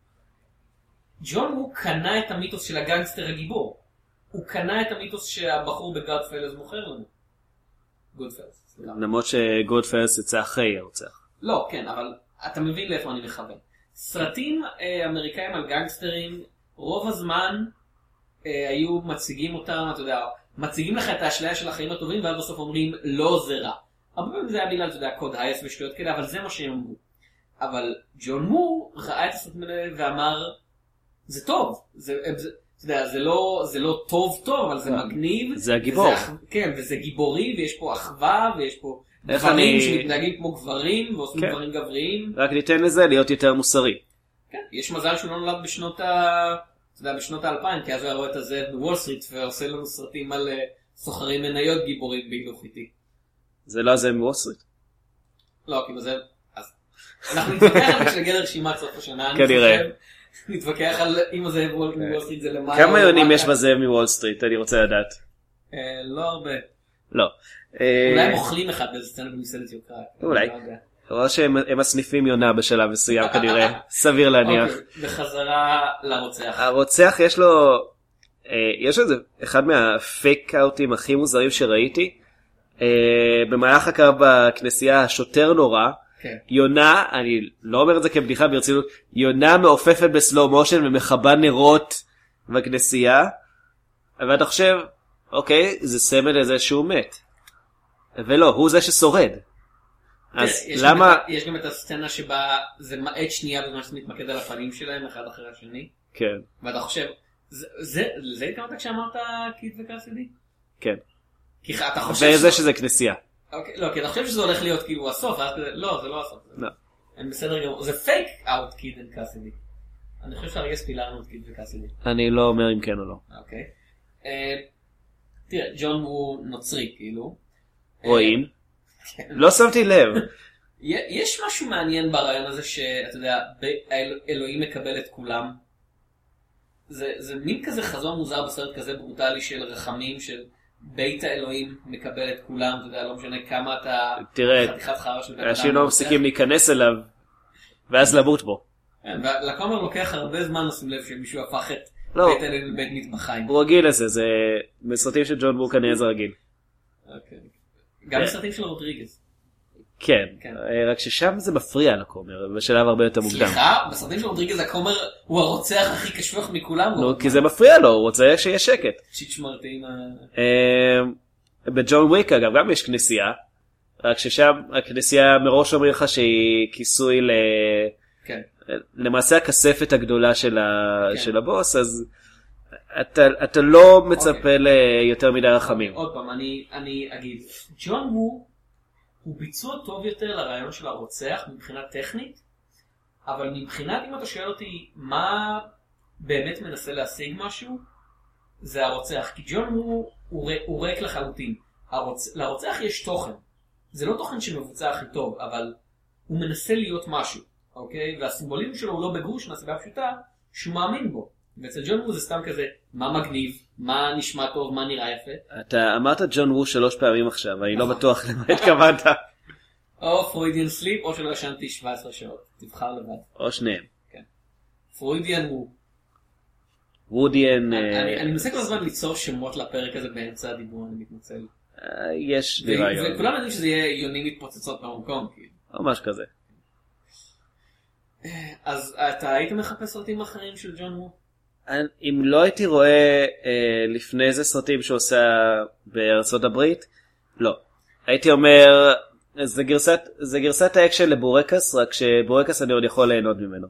ג'ון וו קנה את המיתוס של הגנגסטר הגיבור. הוא קנה את המיתוס שהבחור בגודפלס מוכר לנו. גודפלס. למרות שגודפלס יצא אחרי הרוצח. לא, כן, אבל אתה מבין לאיפה אני מכוון. סרטים אמריקאים על גנגסטרים, רוב הזמן היו מציגים אותם, אתה יודע, מציגים לך את האשליה של החיים הטובים, ואז בסוף אומרים, לא זה רע. הרבה פעמים זה היה בגלל, אתה יודע, קוד הייס ושטויות כאלה, אבל זה מה שהם אמרו. אבל ג'ון וו ראה את הסרטים האלה ואמר, זה טוב. אתה יודע, זה לא טוב, אבל זה מגניב. זה הגיבור. כן, וזה גיבורי, ויש פה אחווה, ויש פה גברים שמתנהגים כמו גברים, ועושים דברים גבריים. רק ניתן לזה להיות יותר מוסרי. כן, יש מזל שהוא לא נולד בשנות ה-2000, כי אז הוא היה רואה את הזה בוול סטריט, ועושה לנו סרטים על סוחרים מניות גיבורים בהילוך איתי. זה לא זה מוול סטריט. לא, כי בזה... אנחנו נתווכח על כשנגיע לרשימת סוף השנה. כנראה. נתווכח על אם הזאב מוול סטריט זה למעלה. כמה יונים יש בזאב מוול סטריט? אני רוצה לדעת. לא הרבה. לא. אולי הם אוכלים אחד באיזה סצנה במסעדת יוקרה. אולי. או שהם מסניפים יונה בשלב מסוים כנראה. סביר להניח. בחזרה לרוצח. הרוצח יש לו איזה אחד מהפייק אאוטים הכי מוזרים שראיתי. במהלך הקרב בכנסייה השוטר נורא. יונה, אני לא אומר את זה כבדיחה ברצינות, יונה מעופפת בסלואו מושן ומחבה נרות בכנסייה, ואתה חושב, אוקיי, זה סמל לזה שהוא מת. ולא, הוא זה ששורד. אז למה... יש גם את הסצנה שבה זה מעט שנייה בזמן שאתה מתמקד על הפנים שלהם אחד אחרי השני. כן. ואתה חושב, זה התכוונת כשאמרת קיד וקאסידי? כן. כי אתה חושב... וזה שזה כנסייה. לא, כי אתה חושב שזה הולך להיות כאילו הסוף, לא, זה לא הסוף. לא. הם בסדר גמור, זה פייק אאוט קיד וקאסידי. אני חושב שהרגע ספילרנו את קיד וקאסידי. אני לא אומר אם כן או לא. אוקיי. תראה, ג'ון הוא נוצרי, כאילו. רואים? לא שמתי לב. יש משהו מעניין ברעיון הזה שאתה יודע, אלוהים מקבל את כולם. זה מין כזה חזון מוזר בסרט כזה ברוטלי של רחמים, של בית האלוהים מקבל את כולם, אתה יודע, לא משנה כמה אתה חתיכת חרא של בית אדם. אנשים לא מפסיקים להיכנס אליו, ואז למות בו. ולכומר לוקח הרבה זמן לשים לב שמישהו הפך את בית האלוהים לבית מטבחיים. הוא רגיל לזה, זה בסרטים של ג'ון וו כנראה זה רגיל. גם בסרטים של רודריגז. כן, רק ששם זה מפריע לכומר, בשלב הרבה יותר מוקדם. סליחה, בסרטים של רודריגז הכומר הוא הרוצח הכי קשוח מכולם. נו, כי זה מפריע לו, הוא רוצה שיהיה שקט. שיצ'מרתי בג'ון וויק אגב, גם יש כנסייה, רק ששם הכנסייה מראש אומר לך שהיא כיסוי למעשה הכספת הגדולה של הבוס, אז אתה לא מצפה ליותר מדי רחמים. עוד פעם, אני אגיד, ג'ון וו הוא ביצוע טוב יותר לרעיון של הרוצח מבחינה טכנית, אבל מבחינת, אם אתה שואל אותי מה באמת מנסה להשיג משהו, זה הרוצח. כי ג'ון הוא ריק לחלוטין. לרוצח יש תוכן. זה לא תוכן שמבוצע הכי טוב, אבל הוא מנסה להיות משהו. אוקיי? והסימבוליזם שלו הוא לא בגרוש, מהסיבה הפשוטה, שהוא מאמין בו. ואצל ג'ון וו זה סתם כזה, מה מגניב, מה נשמע טוב, מה נראה יפה. אתה אמרת ג'ון וו 3 פעמים עכשיו, אני לא בטוח למה התכוונת. או פרוידיאן סליפ, או שלא ישנתי 17 שעות. תבחר לבד. או שניהם. כן. פרוידיאן וו. וודיאן... אני מנסה כל הזמן ליצור שמות לפרק הזה באמצע הדיבור, אני מתנצל. יש לי רעיון. וכולם יודעים שזה יהיה יונים מתפוצצות במקום. או משהו כזה. אז אתה היית מחפש סרטים אחרים של ג'ון וו? אם לא הייתי רואה לפני איזה סרטים שהוא עושה בארצות הברית, לא. הייתי אומר, זה גרסת האקשן לבורקס, רק שבורקס אני עוד יכול ליהנות ממנו.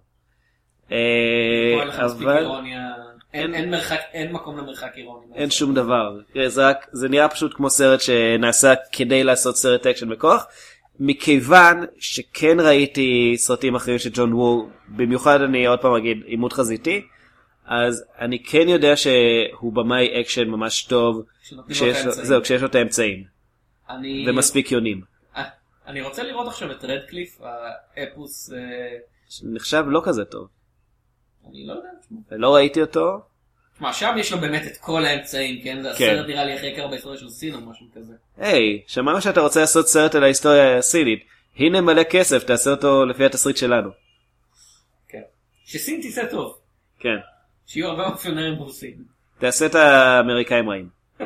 אבל... אין מקום למרחק אירוני. אין שום דבר. זה נראה פשוט כמו סרט שנעשה כדי לעשות סרט אקשן בכוח. מכיוון שכן ראיתי סרטים אחרים של ג'ון וו, במיוחד אני עוד פעם אגיד עימות חזיתי, אז אני כן יודע שהוא במאי אקשן ממש טוב, כשיש לו את האמצעים, ומספיק יונים. אני רוצה לראות עכשיו את רדקליף, האפוס... נחשב לא כזה טוב. אני לא יודע. לא ראיתי אותו. מה, שם יש לו באמת את כל האמצעים, כן? זה הסרט נראה לי הכי יקר בהיסטוריה של סין או משהו כזה. היי, שמענו שאתה רוצה לעשות סרט על ההיסטוריה הסינית. הנה מלא כסף, תעשה אותו לפי התסריט שלנו. כן. שסין תיסה טוב. כן. שיהיו הרבה מאפיונרים בסין. תעשה את האמריקאים רעים.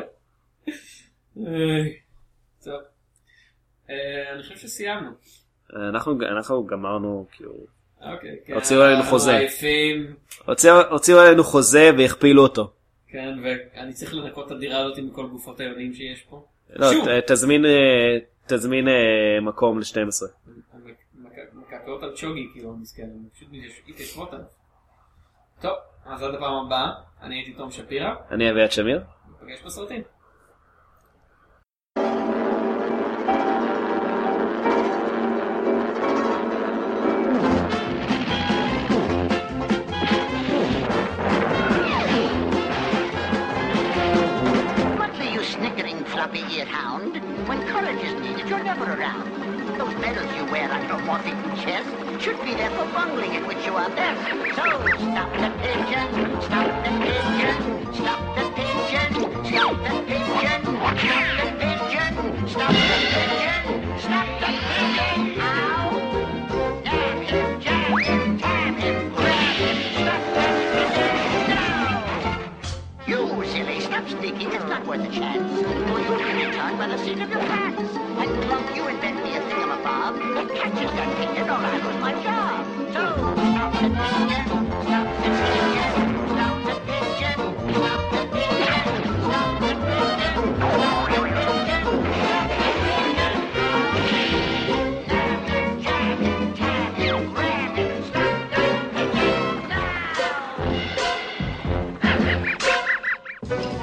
טוב. אני חושב שסיימנו. אנחנו גמרנו, כאילו... הוציאו עלינו חוזה והכפילו אותו. כן, ואני צריך לנקות את הדירה הזאת מכל גופות היונים שיש פה. לא, תזמין מקום ל-12. מקפאות על צ'וגי, כאילו, מסכן, פשוט התיישבות עליו. טוב, אז עד הפעם הבאה, אני הייתי תום שפירא. אני אביעד שמיר. נפגש בסרטים. Floppy-eared hound. When courage is needed, you're never around. Those medals you wear on your morphing chest should be there for bungling in which you are best. So stop the pigeon, stop the pigeon, stop the pigeon, stop the pigeon, stop the pigeon, stop the pigeon, stop the pigeon. Ow! Damn him, jam him, tam him, grab him, stop the pigeon now! You silly, stop sneaking, it's not worth a chance. Or you'll be returned by the seat of your pants. And won't you invent me a thingamabob that catches that